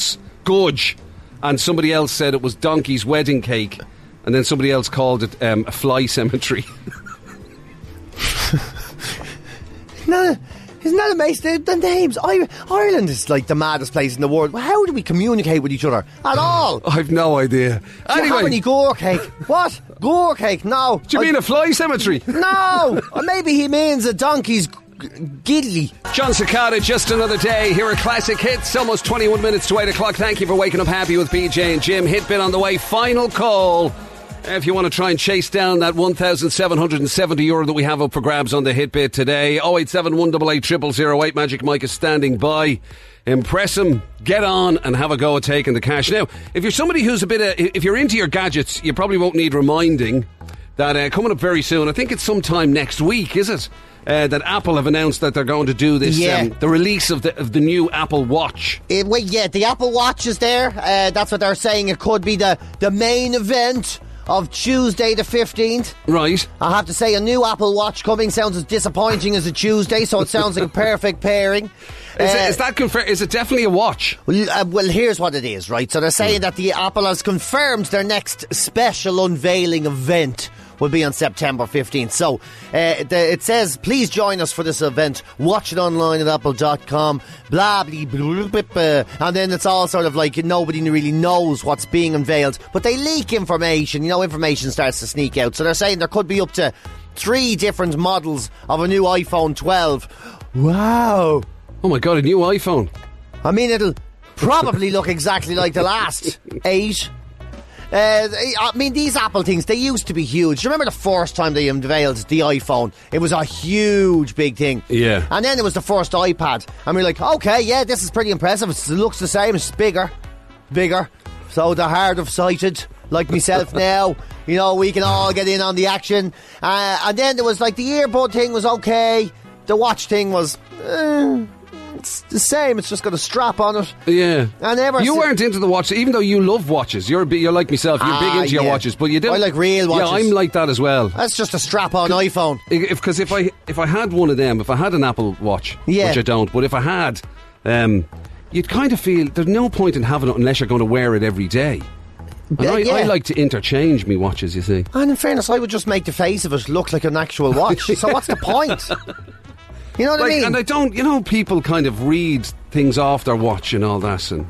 Gudge. And somebody else said it was Donkey's wedding cake. And then somebody else called it a fly cemetery. No. Isn't that amazing? The names. Ireland is like the maddest place in the world. How do we communicate with each other at all? I've no idea. Do you have any Gur cake? What? Gur cake? No. Do you mean a fly cemetery? No. Or maybe he means a donkey's giddly. John Cicada, Just Another Day. Here are classic hits. Almost 21 minutes to 8 o'clock. Thank you for waking up happy with PJ and Jim. Hit bit on the way. Final call. If you want to try and chase down that €1,770 that we have up for grabs on the hit bit today, 087 188 0008. Magic Mike is standing by. Impress him, get on, and have a go at taking the cash. Now, if you're somebody who's if you're into your gadgets, you probably won't need reminding that coming up very soon, I think it's sometime next week, is it? That Apple have announced that they're going to do this, the release of the new Apple Watch. The Apple Watch is there. That's what they're saying. It could be the main event of Tuesday the 15th. Right. I have to say, a new Apple Watch coming sounds as disappointing as a Tuesday, so it sounds like a perfect pairing. Is that confirmed? Is it definitely a watch? Well, here's what it is, right? So they're saying that the Apple has confirmed their next special unveiling event will be on September 15th. So it says, please join us for this event. Watch it online at apple.com. Blah, blah, blah, blah, blah. And then it's all sort of like nobody really knows what's being unveiled. But they leak information. You know, information starts to sneak out. So they're saying there could be up to 3 different models of a new iPhone 12. Wow. Oh my God, a new iPhone. I mean, it'll probably look exactly like the last 8. I mean, these Apple things, they used to be huge. Do you remember the first time they unveiled the iPhone? It was a huge, big thing. Yeah. And then it was the first iPad. And we're like, okay, yeah, this is pretty impressive. It looks the same. It's bigger. So the hard of sighted, like myself now, you know, we can all get in on the action. And then there was like the earbud thing was okay. The watch thing was... it's the same. It's just got a strap on it. Yeah. And you weren't into the watch, even though you love watches. You're like myself. You're big into your watches, but you didn't. I like real watches. Yeah, I'm like that as well. That's just a strap-on iPhone. Because if I had one of them, if I had an Apple Watch, which I don't, but if I had, you'd kind of feel there's no point in having it unless you're going to wear it every day. And I like to interchange me watches, you see. And in fairness, I would just make the face of it look like an actual watch. So what's the point? You know what I mean? And I don't, you know, people kind of read things off their watch and all that, and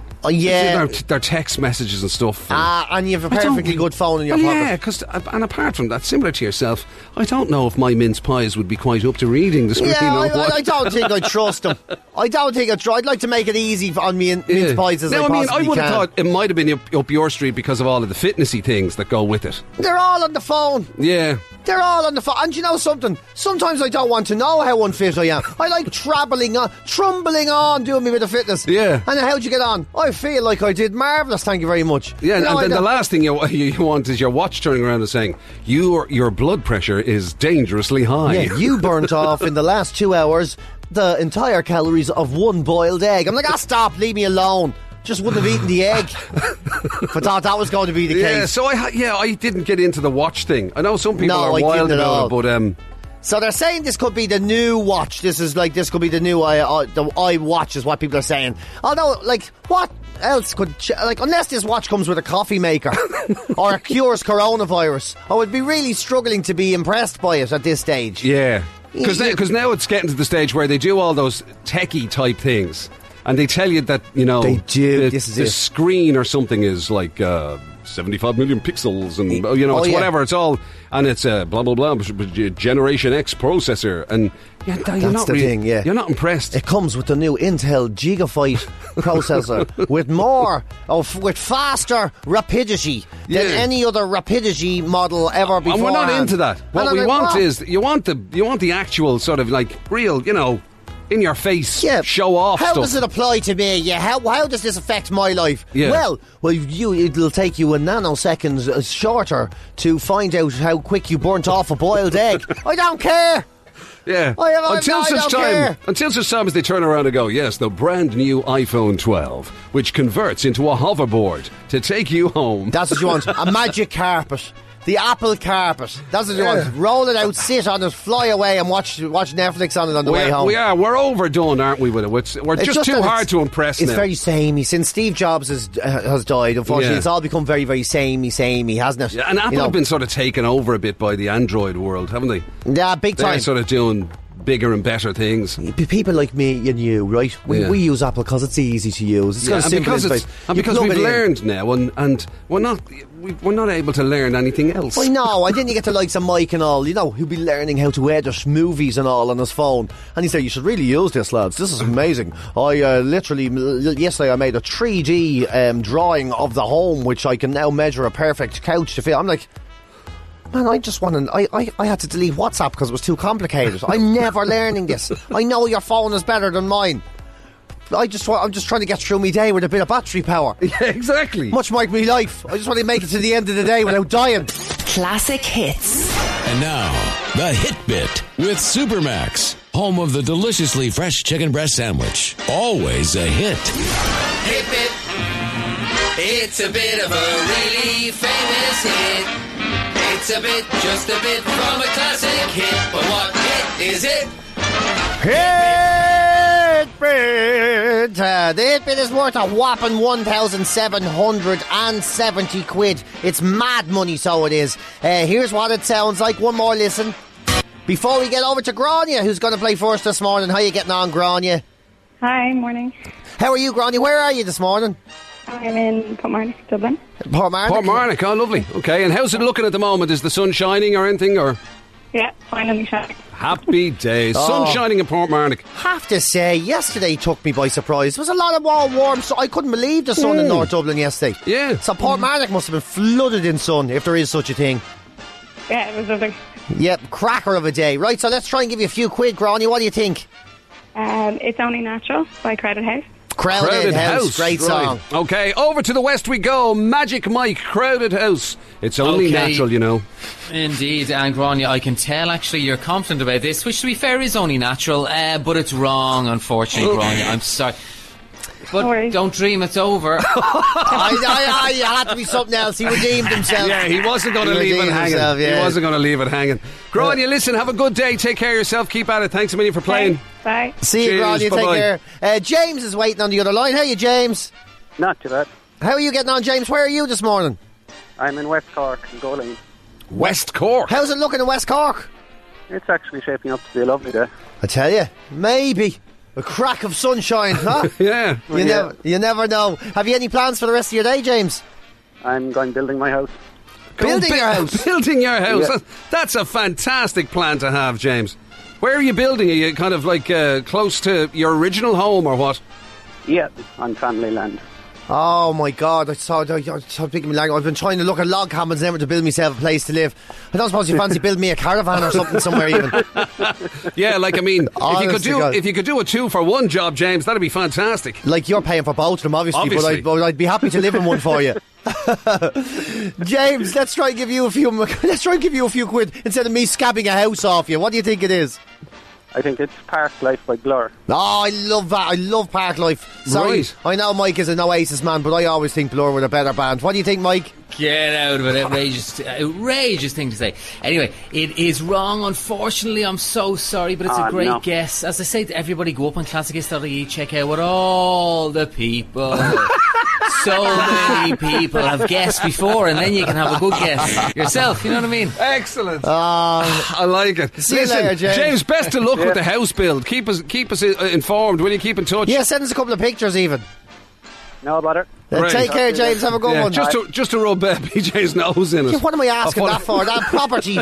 their text messages and stuff. And you have a perfectly good phone in your pocket. Yeah, and apart from that, similar to yourself, I don't know if my mince pies would be quite up to reading the screen. Yeah, I don't think I'd trust them. I don't think I'd try. I'd like to make it easy on me and mince pies as I possibly can. I would have thought it might have been up your street because of all of the fitnessy things that go with it. They're all on the phone. Yeah. They're all on the phone. And you know something? Sometimes I don't want to know how unfit I am. I like trumbling on, doing me with the fitness. Yeah. And how'd you get on? I feel like I did marvellous, thank you very much. Yeah, and then the last thing you want is your watch turning around and saying, your blood pressure is dangerously high. Yeah, you burnt off in the last 2 hours the entire calories of 1 boiled egg. I'm like, stop, leave me alone. Just wouldn't have eaten the egg. But that was going to be the case. So I didn't get into the watch thing. I know some people are wild about it, but so they're saying this could be the new watch. This could be the new the iWatch is what people are saying. Although, like, what else could unless this watch comes with a coffee maker or cures coronavirus, I would be really struggling to be impressed by it at this stage. Yeah, because now it's getting to the stage where they do all those techie type things. And they tell you that, you know, they do. The screen or something is like 75 million pixels and, you know, it's whatever. It's all, and it's a blah, blah, blah, Generation X processor. And that's the thing, yeah. You're not impressed. It comes with the new Intel Gigabyte processor with faster rapidity than any other rapidity model ever before. And we're not into that. What we want is, you want the actual sort of like real, you know, in your face, show off how stuff. Does it apply to me? Yeah, how does this affect my life? Yeah. Well, it'll take you a nanosecond shorter to find out how quick you burnt off a boiled egg. I don't care. Yeah. Until such time as they turn around and go, yes, the brand new iPhone 12, which converts into a hoverboard to take you home. That's what you want. A magic carpet. The Apple carpet. That's what you want. Roll it out, sit on it, fly away and watch Netflix on it on the way home. We're overdone, aren't we, with it? We're just too hard to impress now. It's very samey. Since Steve Jobs has died, unfortunately, it's all become very, very samey, hasn't it? Yeah, and Apple have been sort of taken over a bit by the Android world, haven't they? Yeah, big time. They're sort of doing bigger and better things. People like me and you, right? We use Apple because it's easy to use. It's because we've learned now, and we're not able to learn anything else. I know. And then you get the likes of Mike and all, you know, who'll be learning how to edit movies and all on his phone. And he said, you should really use this, lads. This is amazing. I yesterday I made a 3D drawing of the home, which I can now measure a perfect couch to fit. I'm like, man, I just want to... I had to delete WhatsApp because it was too complicated. I'm never learning this. I know your phone is better than mine. I'm just trying to get through my day with a bit of battery power. Yeah, exactly. Much like my life. I just want to make it to the end of the day without dying. Classic hits. And now, the Hit Bit with Supermax, home of the deliciously fresh chicken breast sandwich. Always a hit. Hit Bit. It's a bit of a really famous hit. It's a bit, just a bit from a classic hit. But what hit is it? Hit bit. The hit bit is worth a whopping 1,770 quid. It's mad money, so it is. Here's what it sounds like. One more listen. Before we get over to Grania, who's going to play first this morning. How are you getting on, Grania? Hi, morning. How are you, Grania? Where are you this morning? I'm in Portmarnock, Dublin. Portmarnock, oh lovely. Okay, and how's it looking at the moment? Is the sun shining or anything? Or Yeah, finally shining. happy days. Sun shining in Portmarnock. Have to say, yesterday took me by surprise. There was a lot of warm, so I couldn't believe the sun in North Dublin yesterday. Yeah. So Portmarnock must have been flooded in sun, if there is such a thing. Yeah, it was lovely. Yep, cracker of a day. Right, so let's try and give you a few quid, Grania. What do you think? It's Only Natural by Crowded House. Crowded House. Great song. Right. Okay, over to the west we go. Magic Mike, Crowded House. It's only natural, you know. Indeed, and Grania, I can tell actually you're confident about this, which to be fair is only natural, but it's wrong, unfortunately, Grania. I'm sorry. But don't dream it's over. I had to be something else. He redeemed himself. Yeah, he wasn't going to leave it hanging. He wasn't going to leave it hanging. Grania, listen, have a good day. Take care of yourself. Keep at it. Thanks a million for playing. Bye. See you, Grania. Take care. James is waiting on the other line. How are you, James? Not too bad. How are you getting on, James? Where are you this morning? I'm in West Cork, in Goleen. West Cork? How's it looking in West Cork? It's actually shaping up to be a lovely day. I tell you, maybe. A crack of sunshine, huh? Yeah. You never know. Have you any plans for the rest of your day, James? I'm going building my house. Building your house? Building your house. Yeah. That's a fantastic plan to have, James. Where are you building? Are you kind of like close to your original home or what? Yeah, on family land. Oh my God, I've been trying to look at log cabins never to build myself a place to live. I don't suppose you fancy building me a caravan or something somewhere even. Yeah, like I mean, Honest if you could do a 2-for-1 job, James, that'd be fantastic. Like you're paying for both of them, obviously. But I'd be happy to live in one for you. James, let's try and give you a few quid instead of me scabbing a house off you. What do you think it is? I think it's Park Life by Blur. Oh, I love that. I love Park Life. Sorry, right. I know Mike is an Oasis man, but I always think Blur were a better band. What do you think, Mike? Get out of it. Outrageous thing to say. Anyway, it is wrong, unfortunately. I'm so sorry, but it's a great guess. As I say to everybody, go up on classichits.ie, check out what all the people... so many people have guessed before, and then you can have a good guess yourself. You know what I mean? Excellent. I like it. See you later, James. Best of luck with the house build. Keep us informed. Will you keep in touch? Yeah, send us a couple of pictures, even. No bother. Take care, James. Have a good one. Just to rub PJ's nose in it. Yeah, what am I asking that for? That property.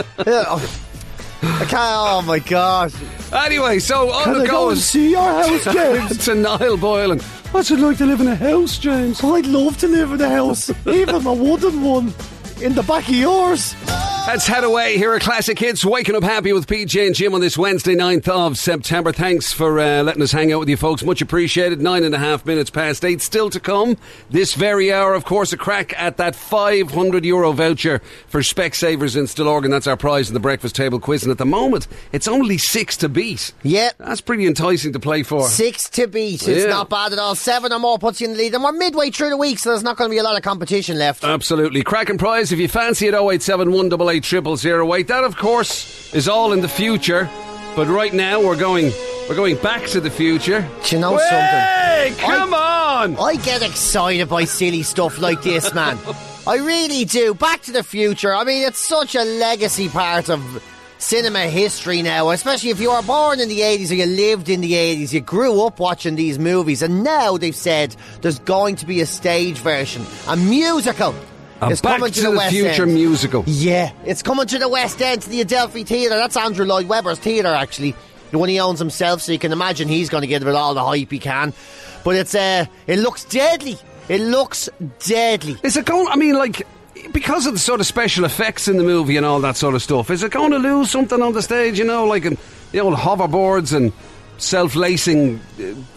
I can't. Oh my God. Anyway, so on the go go and see your house, James? to Niall Boylan. What's it like to live in a house, James? I'd love to live in a house, even a wooden one, in the back of yours. Let's head away. Here are Classic Hits. Waking up happy with PJ and Jim on this Wednesday, 9th of September. Thanks for letting us hang out with you folks. Much appreciated. 9.5 minutes past 8. Still to come this very hour, of course, a crack at that €500 voucher for Specsavers in Stillorgan. That's our prize in the breakfast table quiz. And at the moment, it's only 6 to beat. Yeah. That's pretty enticing to play for. 6 to beat. It's not bad at all. 7 or more puts you in the lead. And we're midway through the week, so there's not going to be a lot of competition left. Absolutely. Cracking prize if you fancy it. 0871 88 0008. That, of course, is all in the future. But right now, we're going back to the future. Do you know something? something? Come on! I get excited by silly stuff like this, man. I really do. Back to the Future. I mean, it's such a legacy part of cinema history now, especially if you were born in the 80s or you lived in the 80s. You grew up watching these movies, and now they've said there's going to be a stage version, a musical. It's Back coming to the the West Future End. musical. Yeah, it's coming to the West End, to the Adelphi Theatre. That's Andrew Lloyd Webber's theatre, actually. The one he owns himself, so you can imagine he's going to give it all the hype he can. But it looks deadly. It looks deadly. Is it going, I mean, like, because of the sort of special effects in the movie and all that sort of stuff, is it going to lose something on the stage, you know, like the old hoverboards and self-lacing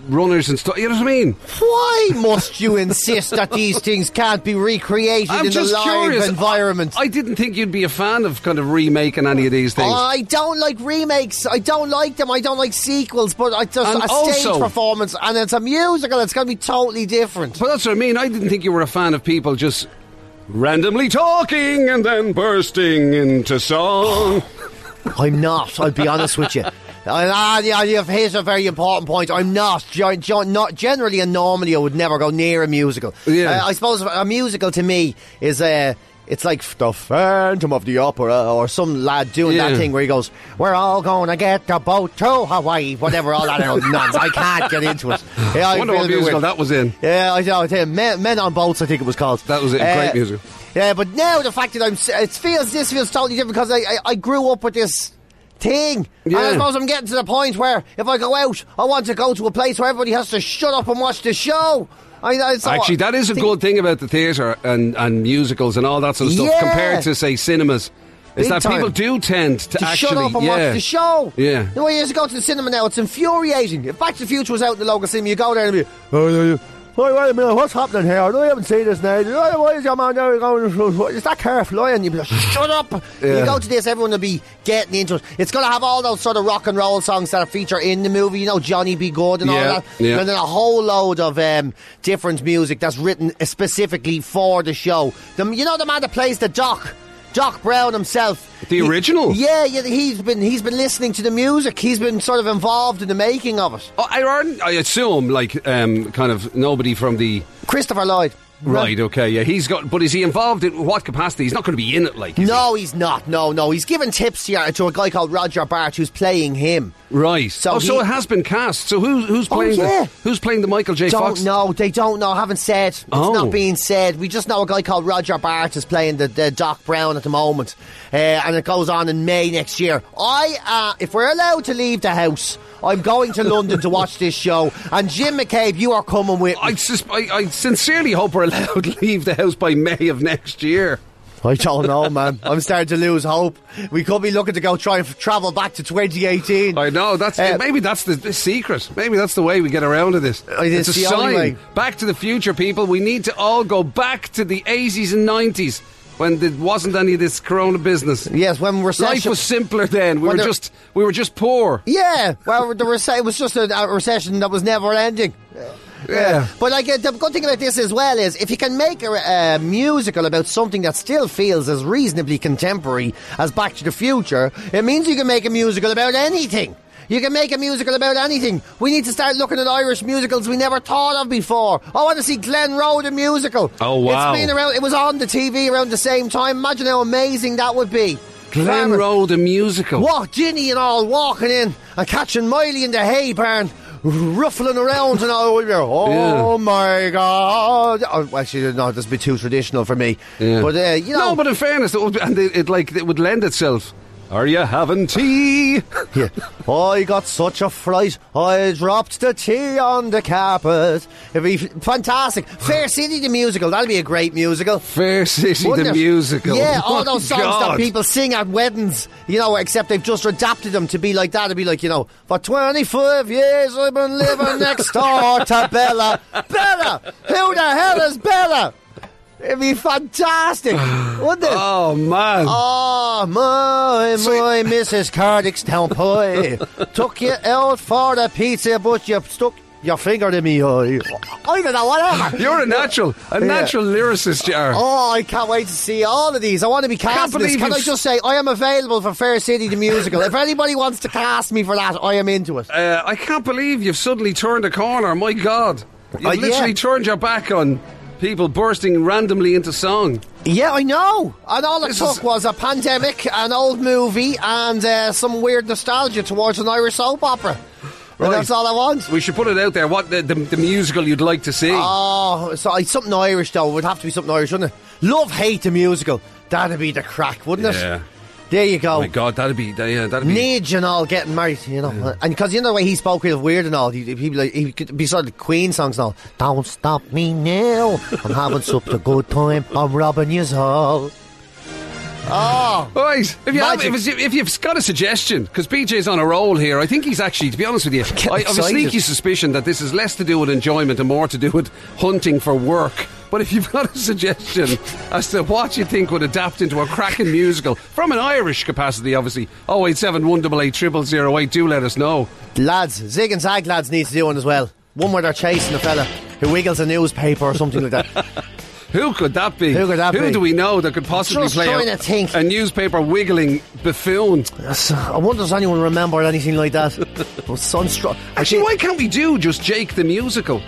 runners and stuff. You know what I mean? Why must you insist that these things can't be recreated I'm in the just live curious. environment? I didn't think you'd be a fan of kind of remaking any of these things. I don't like remakes. I don't like them. I don't like sequels. But I just And a stage also- performance, and it's a musical. It's going to be totally different. But that's what I mean. I didn't think you were a fan of people just randomly talking and then bursting into song. I'm not. I'll be honest with you. Here's a very important point. I'm not. Not generally and normally, I would never go near a musical. Yeah. I suppose a musical to me is it's like the Phantom of the Opera, or some lad doing that thing where he goes, "We're all going to get the boat to Hawaii," whatever, all that nonsense. I can't get into it. Yeah, I wonder what musical that was in. Yeah, I know. Men on Boats, I think it was called. That was it. Great music. Yeah, but now the fact that this feels totally different because I grew up with this thing. Yeah. And I suppose I'm getting to the point where if I go out, I want to go to a place where everybody has to shut up and watch the show. Actually, that is a good thing about the theatre and musicals and all that sort of stuff compared to, say, cinemas. Is Big that time. people do tend to actually shut up and watch the show. Yeah. The way you used to go to the cinema now, it's infuriating. If Back to the Future was out in the local cinema, you go there and be, wait a minute, what's happening here? I haven't seen this now. Why is your man there going, is that car flying? You'd be like, shut up. Yeah. You go to this, everyone will be getting into it. It's going to have all those sort of rock and roll songs that feature in the movie, you know, Johnny B. Good and all that. Yeah. And then a whole load of different music that's written specifically for the show. You know the man that plays the Doc Brown himself. The original? Yeah, he's been listening to the music. He's been sort of involved in the making of it. Oh, I assume, like, kind of nobody from the... Christopher Lloyd. Right, okay, yeah. But is he involved in what capacity? He's not going to be in it, like, No, he's not. No. He's given tips here to a guy called Roger Bart who's playing him. Right. So it has been cast. So who's playing who's playing the Michael J. Fox? They don't know. Haven't said. It's not being said. We just know a guy called Roger Bart is playing the Doc Brown at the moment, and it goes on in May next year. If we're allowed to leave the house, I'm going to London to watch this show, and Jim McCabe, you are coming with me. I sincerely hope we're allowed to leave the house by May of next year. I don't know, man. I'm starting to lose hope. We could be looking to go try and travel back to 2018. I know. Maybe that's the secret. Maybe that's the way we get around to this. It's a sign. Back to the future, people. We need to all go back to the 80s and 90s. When there wasn't any of this corona business. Yes, when recession... Life was simpler then. We were just poor. Yeah, well, it was just a recession that was never ending. Yeah. But the good thing about this as well is if you can make a musical about something that still feels as reasonably contemporary as Back to the Future, it means you can make a musical about anything. You can make a musical about anything. We need to start looking at Irish musicals we never thought of before. I want to see Glen Road, the musical. Oh, wow. It's been around. It was on the TV around the same time. Imagine how amazing that would be. Glen Road, the musical. What? Ginny and all walking in and catching Miley in the hay barn, ruffling around and all. Oh, my God. Oh, actually, no, that's a bit too traditional for me. Yeah. But, No, but in fairness, it would lend itself. Are you having tea? Yeah. I got such a fright, I dropped the tea on the carpet. It'd be fantastic. Fair City the musical, that'd be a great musical. Fair City the musical. Yeah, all those songs God. that people sing at weddings, except they've just adapted them to be like that. It'd be like, for 25 years I've been living next door to Bella. Bella! Who the hell is Bella? It'd be fantastic, wouldn't it? Oh, man. Oh, my Mrs. Cardick's town pie. Took you out for the pizza, but you stuck your finger in me eye. I don't know, whatever. You're a natural lyricist, you are. Oh, I can't wait to see all of these. I want to be cast in this. Can I just say, I am available for Fair City the musical. If anybody wants to cast me for that, I am into it. I can't believe you've suddenly turned a corner. My God. You've literally turned your back on people bursting randomly into song. Yeah, I know. And all it took was a pandemic, an old movie, and some weird nostalgia towards an Irish soap opera. Right. And that's all I want. We should put it out there. What the musical you'd like to see? Oh, something Irish though. It would have to be something Irish, wouldn't it? Love Hate the musical. That'd be the crack, wouldn't it? Yeah. There you go. Oh my God, that'd be Nidge and all getting married, And because the way he spoke kind of weird and all, he could be sort of Queen songs and all. Don't stop me now, I'm having such a good time, I'm robbing yous all. Oh, Right, if you've got a suggestion, because BJ's on a roll here, I think he's actually, to be honest with you, I have a sneaky suspicion that this is less to do with enjoyment and more to do with hunting for work. But if you've got a suggestion as to what you think would adapt into a cracking musical, from an Irish capacity, obviously, 087 188 0008, do let us know. Lads, Zig and Zag lads need to do one as well. One where they're chasing a fella who wiggles a newspaper or something like that. Who could that be? Who do we know that could possibly Just play trying to think. a newspaper wiggling buffoon? I wonder does anyone remember anything like that. Sunstruck. Actually, why can't we do just Jake the Musical?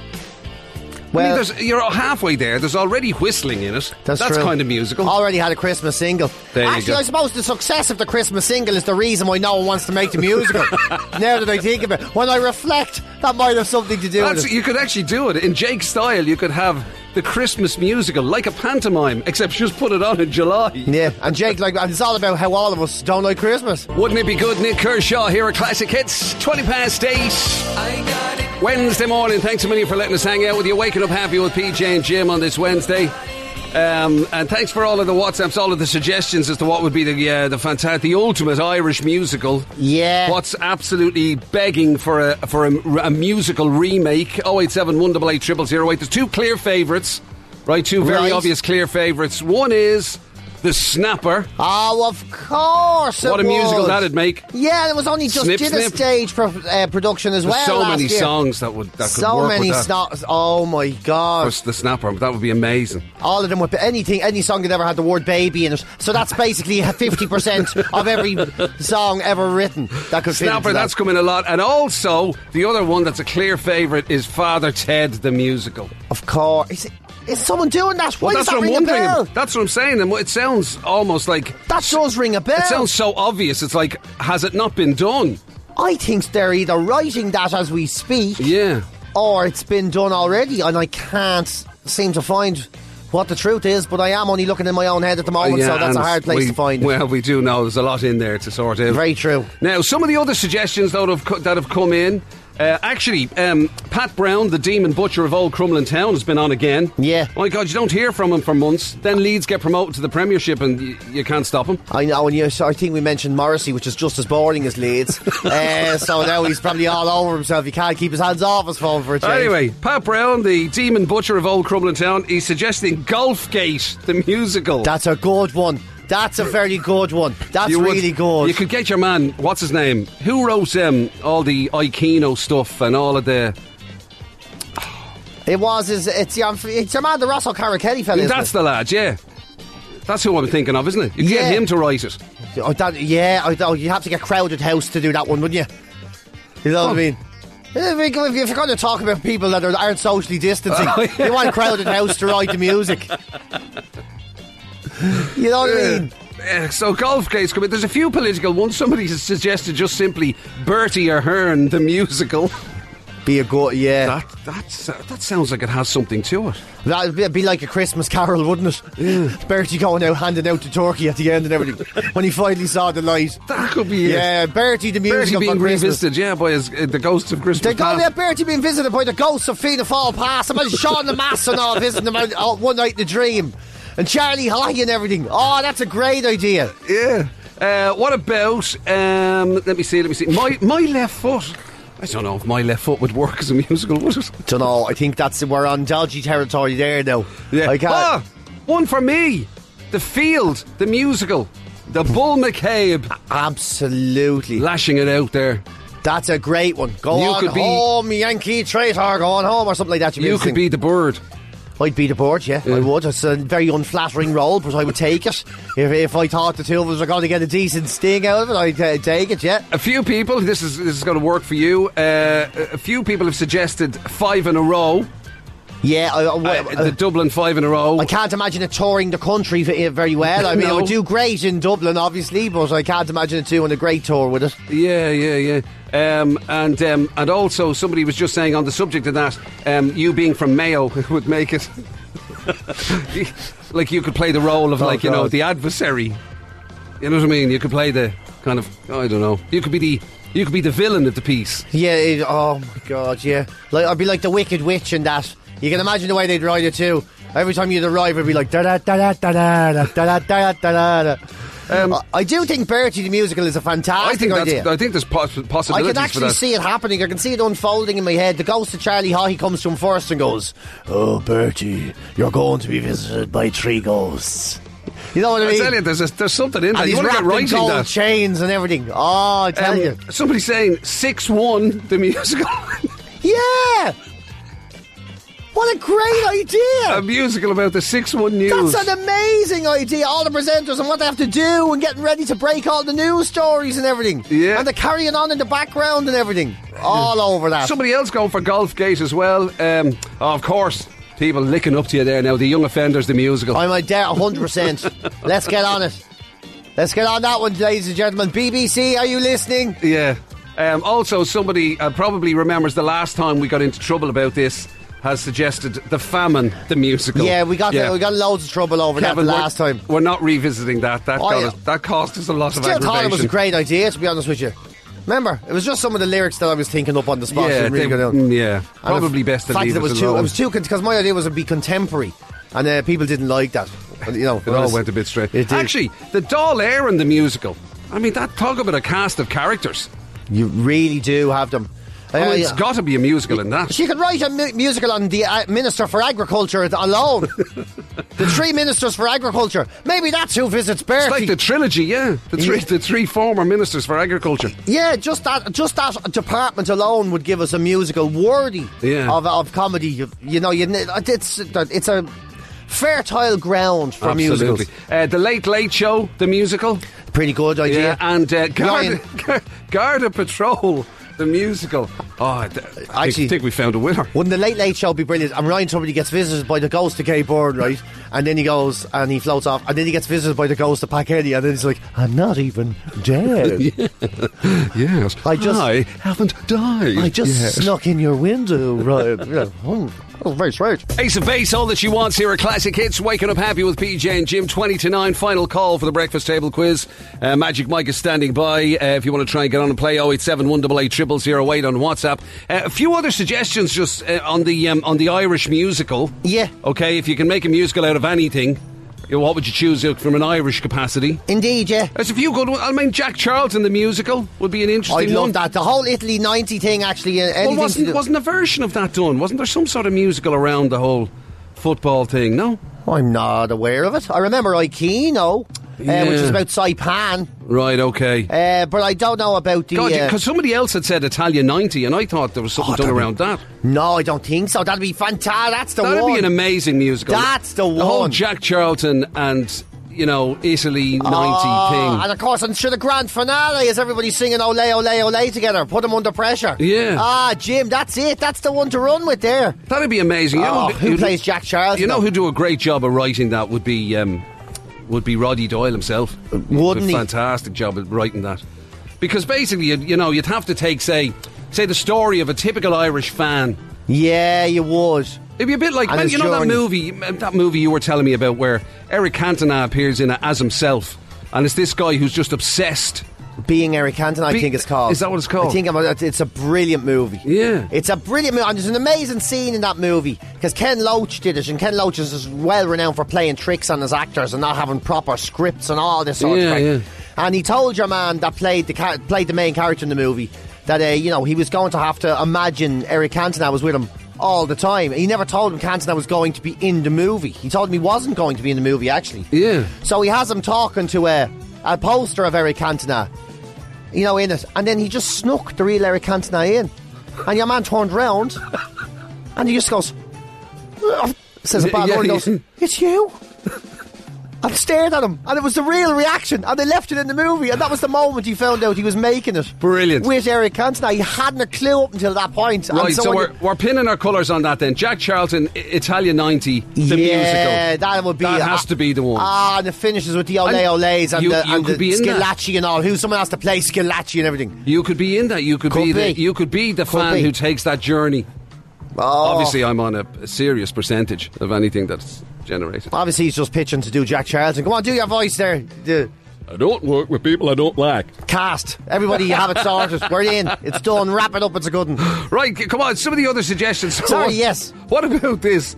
Well, you're halfway there. There's already whistling in it. That's true. kind of musical. Already had a Christmas single. There you go. I suppose the success of the Christmas single is the reason why no one wants to make the musical. Now that I think of it, when I reflect, that might have something to do with it. You could actually do it in Jake's style. You could have the Christmas musical like a pantomime, except just put it on in July. Yeah, and Jake, and it's all about how all of us don't like Christmas. Wouldn't it be good? Nick Kershaw here at Classic Hits, 20 past 8. I got it. Wednesday morning. Thanks a million for letting us hang out with you. Waking up happy with PJ and Jim on this Wednesday. And thanks for all of the WhatsApps, all of the suggestions as to what would be the ultimate Irish musical. Yeah. What's absolutely begging for a musical remake? 087 188 0008. There's two clear favourites, right? Two very obvious clear favourites. One is The Snapper. Oh, of course. What a musical that'd make. Yeah, it was only just Snip, did a snip. stage production as There's well. so many last year. songs that could So work many with that. songs. Oh my god. Plus The Snapper, that would be amazing. All of them with any song that ever had the word baby in it. So that's basically 50% of every song ever written that could fit into Snapper, that. that's coming a lot. And also, the other one that's a clear favourite is Father Ted the Musical. Of course. Is someone doing that? Why does That's that what I'm ring a wondering. bell? That's what I'm saying. And it sounds almost like... That does ring a bell. It sounds so obvious. It's like, has it not been done? I think they're either writing that as we speak, Yeah. or it's been done already, and I can't seem to find what the truth is, but I am only looking in my own head at the moment, so that's a hard place to find it. Well, we do know there's a lot in there to sort out. Very true. Now, some of the other suggestions that have come in. Pat Brown, the Demon Butcher of Old Crumlin Town, has been on again. Yeah. My God, you don't hear from him for months. Then Leeds get promoted to the Premiership and you can't stop him. I know, and I think we mentioned Morrissey, which is just as boring as Leeds. So now he's probably all over himself. He can't keep his hands off his phone for a change. Anyway, Pat Brown, the Demon Butcher of Old Crumlin Town, he's suggesting Golfgate, the musical. That's a good one. That's a very good one. That's really good. You could get your man, what's his name? Who wrote all the Aikino stuff and all of the... It's your man, the Ross O'Carroll Kelly fella. That's the lad, yeah. That's who I'm thinking of, isn't it? You get him to write it. You'd have to get Crowded House to do that one, wouldn't you? You know what I mean? If you're going to talk about people that aren't socially distancing, you want Crowded House to write the music. You know what I mean? So Golfgate's coming. There's a few political ones. Somebody has suggested just simply Bertie Ahern, the musical. Be a good, yeah. That sounds like it has something to it. That'd be like a Christmas carol, wouldn't it? Yeah. Bertie going out, handing out the turkey at the end and everything. When he finally saw the light. That could be it. Yeah, Bertie the musical. Bertie being for Christmas. revisited, by the ghosts of Christmas past. Bertie being visited by the ghosts of Fianna Fáil past. About Sean the Mass and all, visiting them one night in a dream. And Charlie High and everything. Oh, that's a great idea. Yeah. What about, let me see. My Left Foot. I don't know if My Left Foot would work as a musical, would it? Don't know. I think we're on dodgy territory there now. Yeah. One for me. The Field, the musical. The Bull McCabe. Absolutely. Lashing it out there. That's a great one. Go on home, Yankee traitor, go on home, or something like that. You could be the bird. I'd be the bird, yeah, I would. It's a very unflattering role, but I would take it. If I thought the two of us were going to get a decent sting out of it, I'd take it, yeah. A few people, this is going to work for you, a few people have suggested 5 in a row. Yeah, the Dublin 5 in a row. I can't imagine it touring the country very well. I mean, it would do great in Dublin, obviously, but I can't imagine it doing a great tour with it. Yeah. And also, somebody was just saying on the subject of that, you being from Mayo would make it like you could play the role of the adversary. You know what I mean? You could play the kind of, I don't know. You could be the villain of the piece. Yeah. Oh my God. Yeah. I'd be like the Wicked Witch in that. You can imagine the way they'd write it too. Every time you'd arrive, it'd be like da da da da da da da da da da. I do think Bertie the musical is a fantastic idea. I think there's possibilities I can for actually that. see it happening. I can see it unfolding in my head. The ghost of Charlie Haughey comes to him first and goes, "Oh, Bertie, you're going to be visited by 3 ghosts." You know what I mean? I tell you, there's something in that. And You he's want to get wrapped in writing gold that. chains and everything. Oh, I tell you. Somebody's saying 6-1 the musical. Yeah! What a great idea! A musical about the 6-1 news. That's an amazing idea. All the presenters and what they have to do and getting ready to break all the news stories and everything. Yeah. And they're carrying on in the background and everything. All over that. Somebody else going for Golf Gate as well. Of course, people licking up to you there now. The Young Offenders, the musical. I'm like there 100%. Let's get on it. Let's get on that one, ladies and gentlemen. BBC, are you listening? Yeah. Also, somebody probably remembers the last time we got into trouble about this. Has suggested The Famine, the musical. Yeah, we got loads of trouble over Kevin, that the last time. We're not revisiting that. That cost us a lot of Still aggravation. thought it was a great idea, to be honest with you. Remember, it was just some of the lyrics that I was thinking up on the spot. Yeah, And probably best to leave it was alone. It was too because my idea was to be contemporary, and people didn't like that. And, you know, It all went a bit straight. It did. Actually, the Dáil Éireann, the musical. I mean, talk about a cast of characters. You really do have them. It's got to be a musical in that. She could write a musical on the Minister for Agriculture alone. The 3 ministers for agriculture. Maybe that's who visits Bertie. It's like the trilogy, yeah. The three former ministers for agriculture. Yeah, just that department alone would give us a musical worthy of comedy. You know, it's a fertile ground for musicals. The Late Late Show, the musical. Pretty good idea. Yeah, and Garda Patrol, the musical. Oh, I think we found a winner. Wouldn't the Late Late Show be brilliant? And Ryan Tubridy gets visited by the ghost of Kay Byrne, right? And then he goes and he floats off, and then he gets visited by the ghost of Pat Kenny, and then he's like, "I'm not even dead." Yes, I haven't died. I just snuck in your window, right? Yeah. That was very strange. Ace of Base, all that she wants here at Classic Hits. Waking up happy with PJ and Jim. 20 to 9, final call for the breakfast table quiz. Magic Mike is standing by. If you want to try and get on and play, 087 188 0008 on WhatsApp. A few other suggestions just on the Irish musical. Yeah. Okay, if you can make a musical out of anything, what would you choose from an Irish capacity? Indeed, yeah. There's a few good ones. I mean, Jack Charlton, the musical, would be an interesting I'd love one. that. The whole Italy 90 thing, actually. Well, wasn't a version of that done? Wasn't there some sort of musical around the whole football thing, no? I'm not aware of it. I remember Aikino, which is about Saipan. Right, okay. But I don't know about the... Because somebody else had said Italia 90, and I thought there was something done around that. No, I don't think so. That'd be fantastic. That's the one. That'd be an amazing musical. That's the one. The whole Jack Charlton and, Italy 90 thing. And of course, I'm sure the grand finale is everybody singing Ole, Ole, Ole together. Put them under pressure. Yeah. Jim, that's it. That's the one to run with there. That'd be amazing. Who plays Jack Charlton? You know who'd do a great job of writing that would be Roddy Doyle himself. Wouldn't he? Fantastic job of writing that. Because basically, you'd have to take, say the story of a typical Irish fan. Yeah, you would. It'd be a bit like, that movie you were telling me about where Eric Cantona appears in it as himself, and it's this guy who's just obsessed. Being Eric Cantona, I think it's called. Is that what it's called? I think it's a brilliant movie. Yeah. It's a brilliant movie. And there's an amazing scene in that movie because Ken Loach did it, and Ken Loach is well renowned for playing tricks on his actors and not having proper scripts and all this sort of thing. Yeah. And he told your man that played the main character in the movie that he was going to have to imagine Eric Cantona was with him all the time. He never told him Cantona was going to be in the movie. He told him he wasn't going to be in the movie, actually. Yeah. So he has him talking to a poster of Eric Cantona, in it. And then he just snuck the real Eric Cantona in. And your man turned round and he just goes, says a bad word, he goes, "It's you." And stared at him, and it was the real reaction, and they left it in the movie, and that was the moment he found out he was making it. Brilliant. With Eric Cantona. He hadn't a clue up until that point. Right, so we're pinning our colours on that then. Jack Charlton, Italia 90, the musical. Yeah, that would be... That has to be the one. And it finishes with the Ole Ole's and the Schillaci and all. Someone has to play Schillaci and everything. You could be in that. You could be the fan who takes that journey. Oh. Obviously, I'm on a serious percentage of anything that's generated. Obviously, he's just pitching to do Jack Charlton. Come on, do your voice there. I don't work with people I don't like. Cast. Everybody have it sorted. We're in. It's done. Wrap it up. It's a good one. Right, come on. Some of the other suggestions. Sorry, yes. What about this?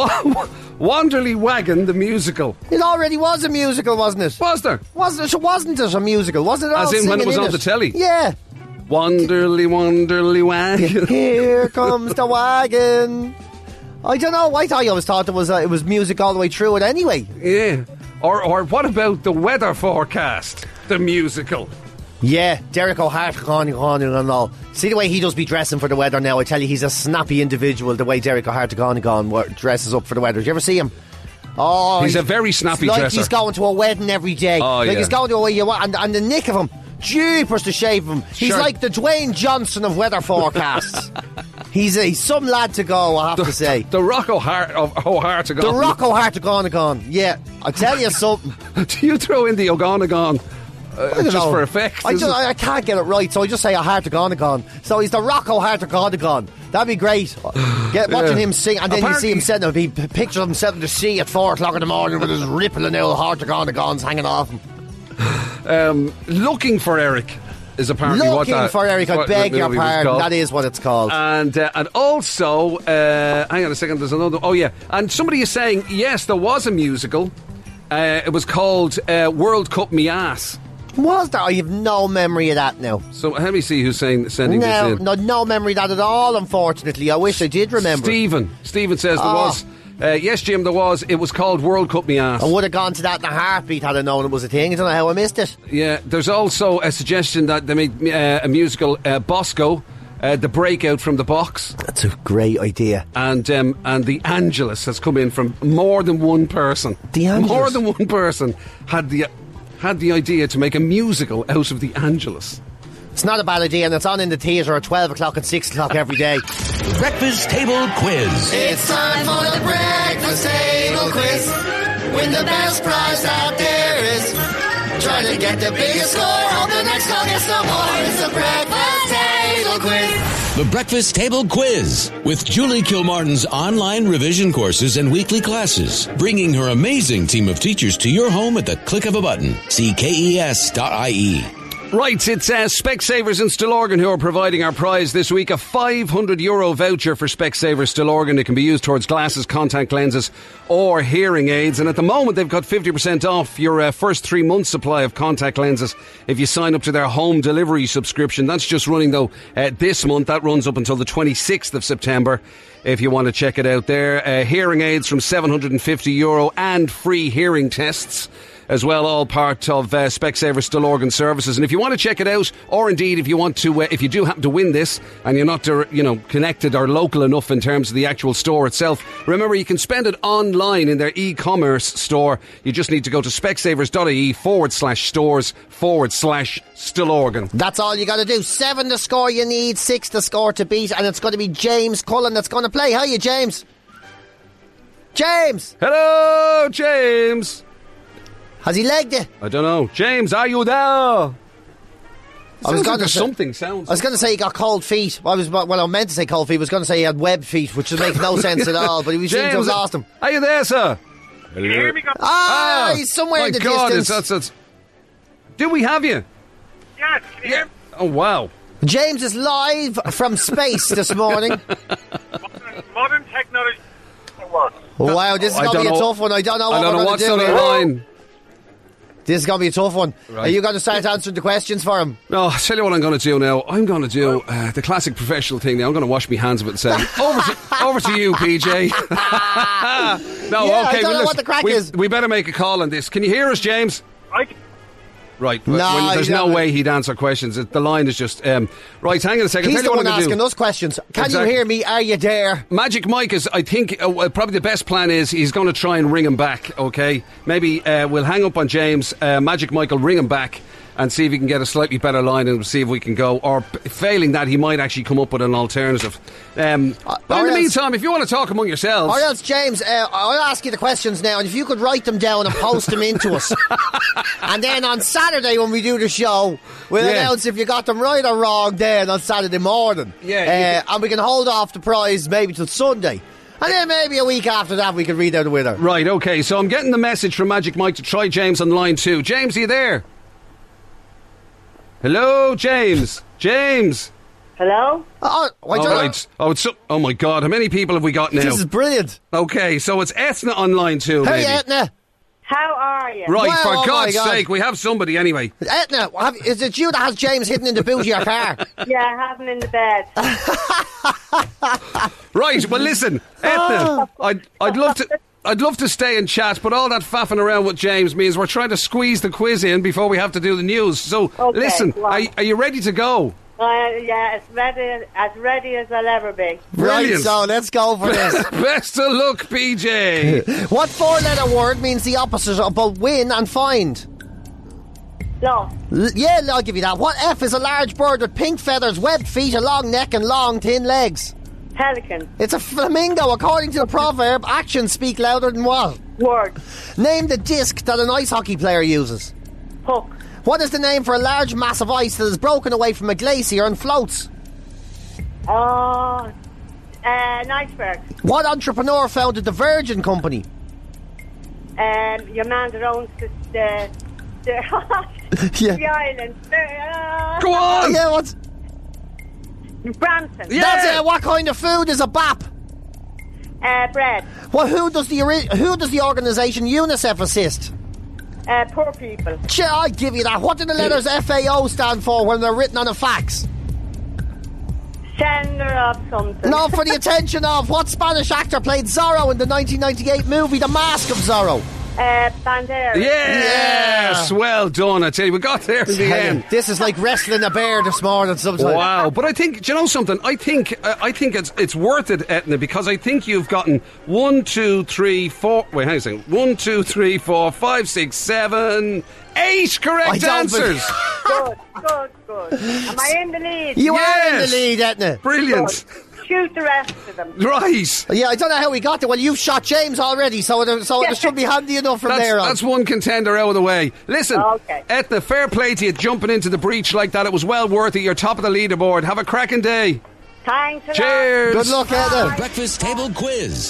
Wanderly Wagon, the musical. It already was a musical, wasn't it? Was there? Wasn't it a musical? Wasn't it all As in when it was singing on the telly? Yeah. Wanderly Wagon. Here comes the wagon. I don't know. I always thought it was music all the way through it anyway. Yeah. Or what about the weather forecast? The musical. Yeah, Derek O'Hart and all. See the way he does be dressing for the weather now. I tell you, he's a snappy individual. The way Derek O'Hart dresses up for the weather. Do you ever see him? Oh, he's a very snappy like dresser. He's going to a wedding every day. Oh, like yeah. he's going to a wedding, and the nick of him. Jeepers to shave him. He's Sure. like the Dwayne Johnson of weather forecasts. He's some lad to go, I have to say. The Rock O'Hart of O'Hartagon. The Rock O'Hartagon. Yeah, I'll tell you something. Do you throw in the Oganagon I don't just know. for effect? I can't get it right, so I just say O'Hartagon. So he's the Rock O'Hartagon. That'd be great. Watching him sing, and then Apparently, you see him sitting, pictures of him sitting to sea at 4 o'clock in the morning with his rippling old Hartagons hanging off him. Looking for Eric is apparently what that... Looking for Eric, I beg your pardon. That is what it's called. And also, hang on a second, there's another... Oh, yeah. And somebody is saying, yes, there was a musical. It was called World Cup Me Ass. Was there? I have no memory of that now. So let me see who's sending this in. No memory of that at all, unfortunately. I wish I did remember. Stephen says there was. Yes, Jim, there was. It was called World Cup Me Ass. I would have gone to that in a heartbeat had I known it was a thing. I don't know how I missed it. Yeah, there's also a suggestion that they made a musical, Bosco, The Breakout from the Box. That's a great idea. And The Angelus has come in from more than one person. The Angelus? More than one person had the idea to make a musical out of The Angelus. It's not a bad idea, and it's on in the theatre at 12 o'clock and 6 o'clock every day. Breakfast Table Quiz. It's time for the Breakfast Table Quiz. Win the best prize out there is. Trying to get the biggest score. Hope the next call gets no more. It's the Breakfast Table Quiz. The Breakfast Table Quiz with Julie Kilmartin's online revision courses and weekly classes, bringing her amazing team of teachers to your home at the click of a button. See KES.ie. Right, it's Specsavers in Stillorgan who are providing our prize this week, a €500 voucher for Specsavers Stillorgan. It can be used towards glasses, contact lenses or hearing aids. And at the moment they've got 50% off your first 3 months supply of contact lenses if you sign up to their home delivery subscription. That's just running though this month. That runs up until the 26th of September if you want to check it out there. Hearing aids from €750 and free hearing tests as well, all part of Specsavers Stillorgan services. And if you want to check it out, or indeed if you want to, if you do happen to win this and you're not, connected or local enough in terms of the actual store itself, remember you can spend it online in their e-commerce store. You just need to go to specsavers.ie/stores/Stillorgan. That's all you got to do. 7 to score you need, 6 to score to beat, and it's going to be James Cullen that's going to play. How are you, James? James! Hello, James! Has he legged it? I don't know. James, are you there? I was going to something sounds. I was going to say he got cold feet. I meant to say cold feet. I was going to say he had web feet, which would make no sense at all. But we seem to have lost him. Are you there, sir? Can you hear me? He's somewhere in the distance. That's. Do we have you? Yes. Can you hear me? Oh wow. James is live from space this morning. Modern technology works. Wow, this is going to be a tough one. I don't know what we're going to do. What's on the line. This is going to be a tough one. Right. Are you going to start answering the questions for him? No, I'll tell you what I'm going to do now. I'm going to do the classic professional thing now. I'm going to wash my hands of it and say, over to you, PJ. I don't know what the crack is. We better make a call on this. Can you hear us, James? Right. There's no way he'd answer questions. The line is just... right, hang on a second. He's the one asking us questions. Can you hear me? Are you there? Magic Mike is, I think, probably the best plan is he's going to try and ring him back, okay? Maybe we'll hang up on James. Magic Mike will ring him back and see if he can get a slightly better line and see if we can go. Or failing that, he might actually come up with an alternative. But in the meantime, if you want to talk among yourselves... Or else, James, I'll ask you the questions now, and if you could write them down and post them into us. And then on Saturday when we do the show, we'll announce if you got them right or wrong then on Saturday morning. And we can hold off the prize maybe till Sunday. And then maybe a week after that we can read out the winner. Right, okay, so I'm getting the message from Magic Mike to try James on line 2. James, are you there? Hello, James. James. Hello? Oh, right. Oh my God, how many people have we got now? This is brilliant. Okay, so it's Etna online too, Hey, maybe. Etna. How are you? Right, Well, for oh God's my God. sake, we have somebody anyway. Etna, is it you that has James hidden in the boot of your car? Yeah, I have him in the bed. Right, well listen, Etna, I'd love to stay and chat, but all that faffing around with James means we're trying to squeeze the quiz in before we have to do the news. So Okay, listen, go on. are you ready to go? Yeah, as ready as I'll ever be. Brilliant. Right, so let's go for this. Best of luck, PJ. What four-letter word means the opposite of both win and find? Lost. Yeah, I'll give you that. What F is a large bird with pink feathers, webbed feet, a long neck and long, thin legs? Pelican. It's a flamingo. According to the proverb, actions speak louder than what? Word. Name the disc that an ice hockey player uses. Puck. What is the name for a large mass of ice that is broken away from a glacier and floats? An iceberg. What entrepreneur founded the Virgin Company? Your man that owns the Yeah. the island. Go on. Yeah, what's... Brampton. Yeah. That's it. What kind of food is a BAP? Bread. Well, who does the organisation UNICEF assist? Poor people. Sure, I'll give you that. What do the letters FAO stand for when they're written on a fax? Sender of something. No, for the attention of what Spanish actor played Zorro in the 1998 movie The Mask of Zorro? Banderas. Yes, well done. I tell you, we got there in the end. This is like wrestling a bear this morning sometimes. Wow, but I think, do you know something? I think it's worth it, Etna, because I think you've gotten 1, 2, 3, 4. Wait, hang on a second. 1, 2, 3, 4, 5, 6, 7, 8 correct answers. Good. Am I in the lead? You are in Yes. the lead, Etna. Brilliant. Shoot the rest of them. Right. Yeah, I don't know how we got there. Well, you've shot James already, so it should be handy enough from there on. That's one contender out of the way. Listen, Okay. Etna, fair play to you jumping into the breach like that. It was well worth it. You're top of the leaderboard. Have a cracking day. Thanks a lot. Cheers. Good luck, Etna. Breakfast Table Quiz.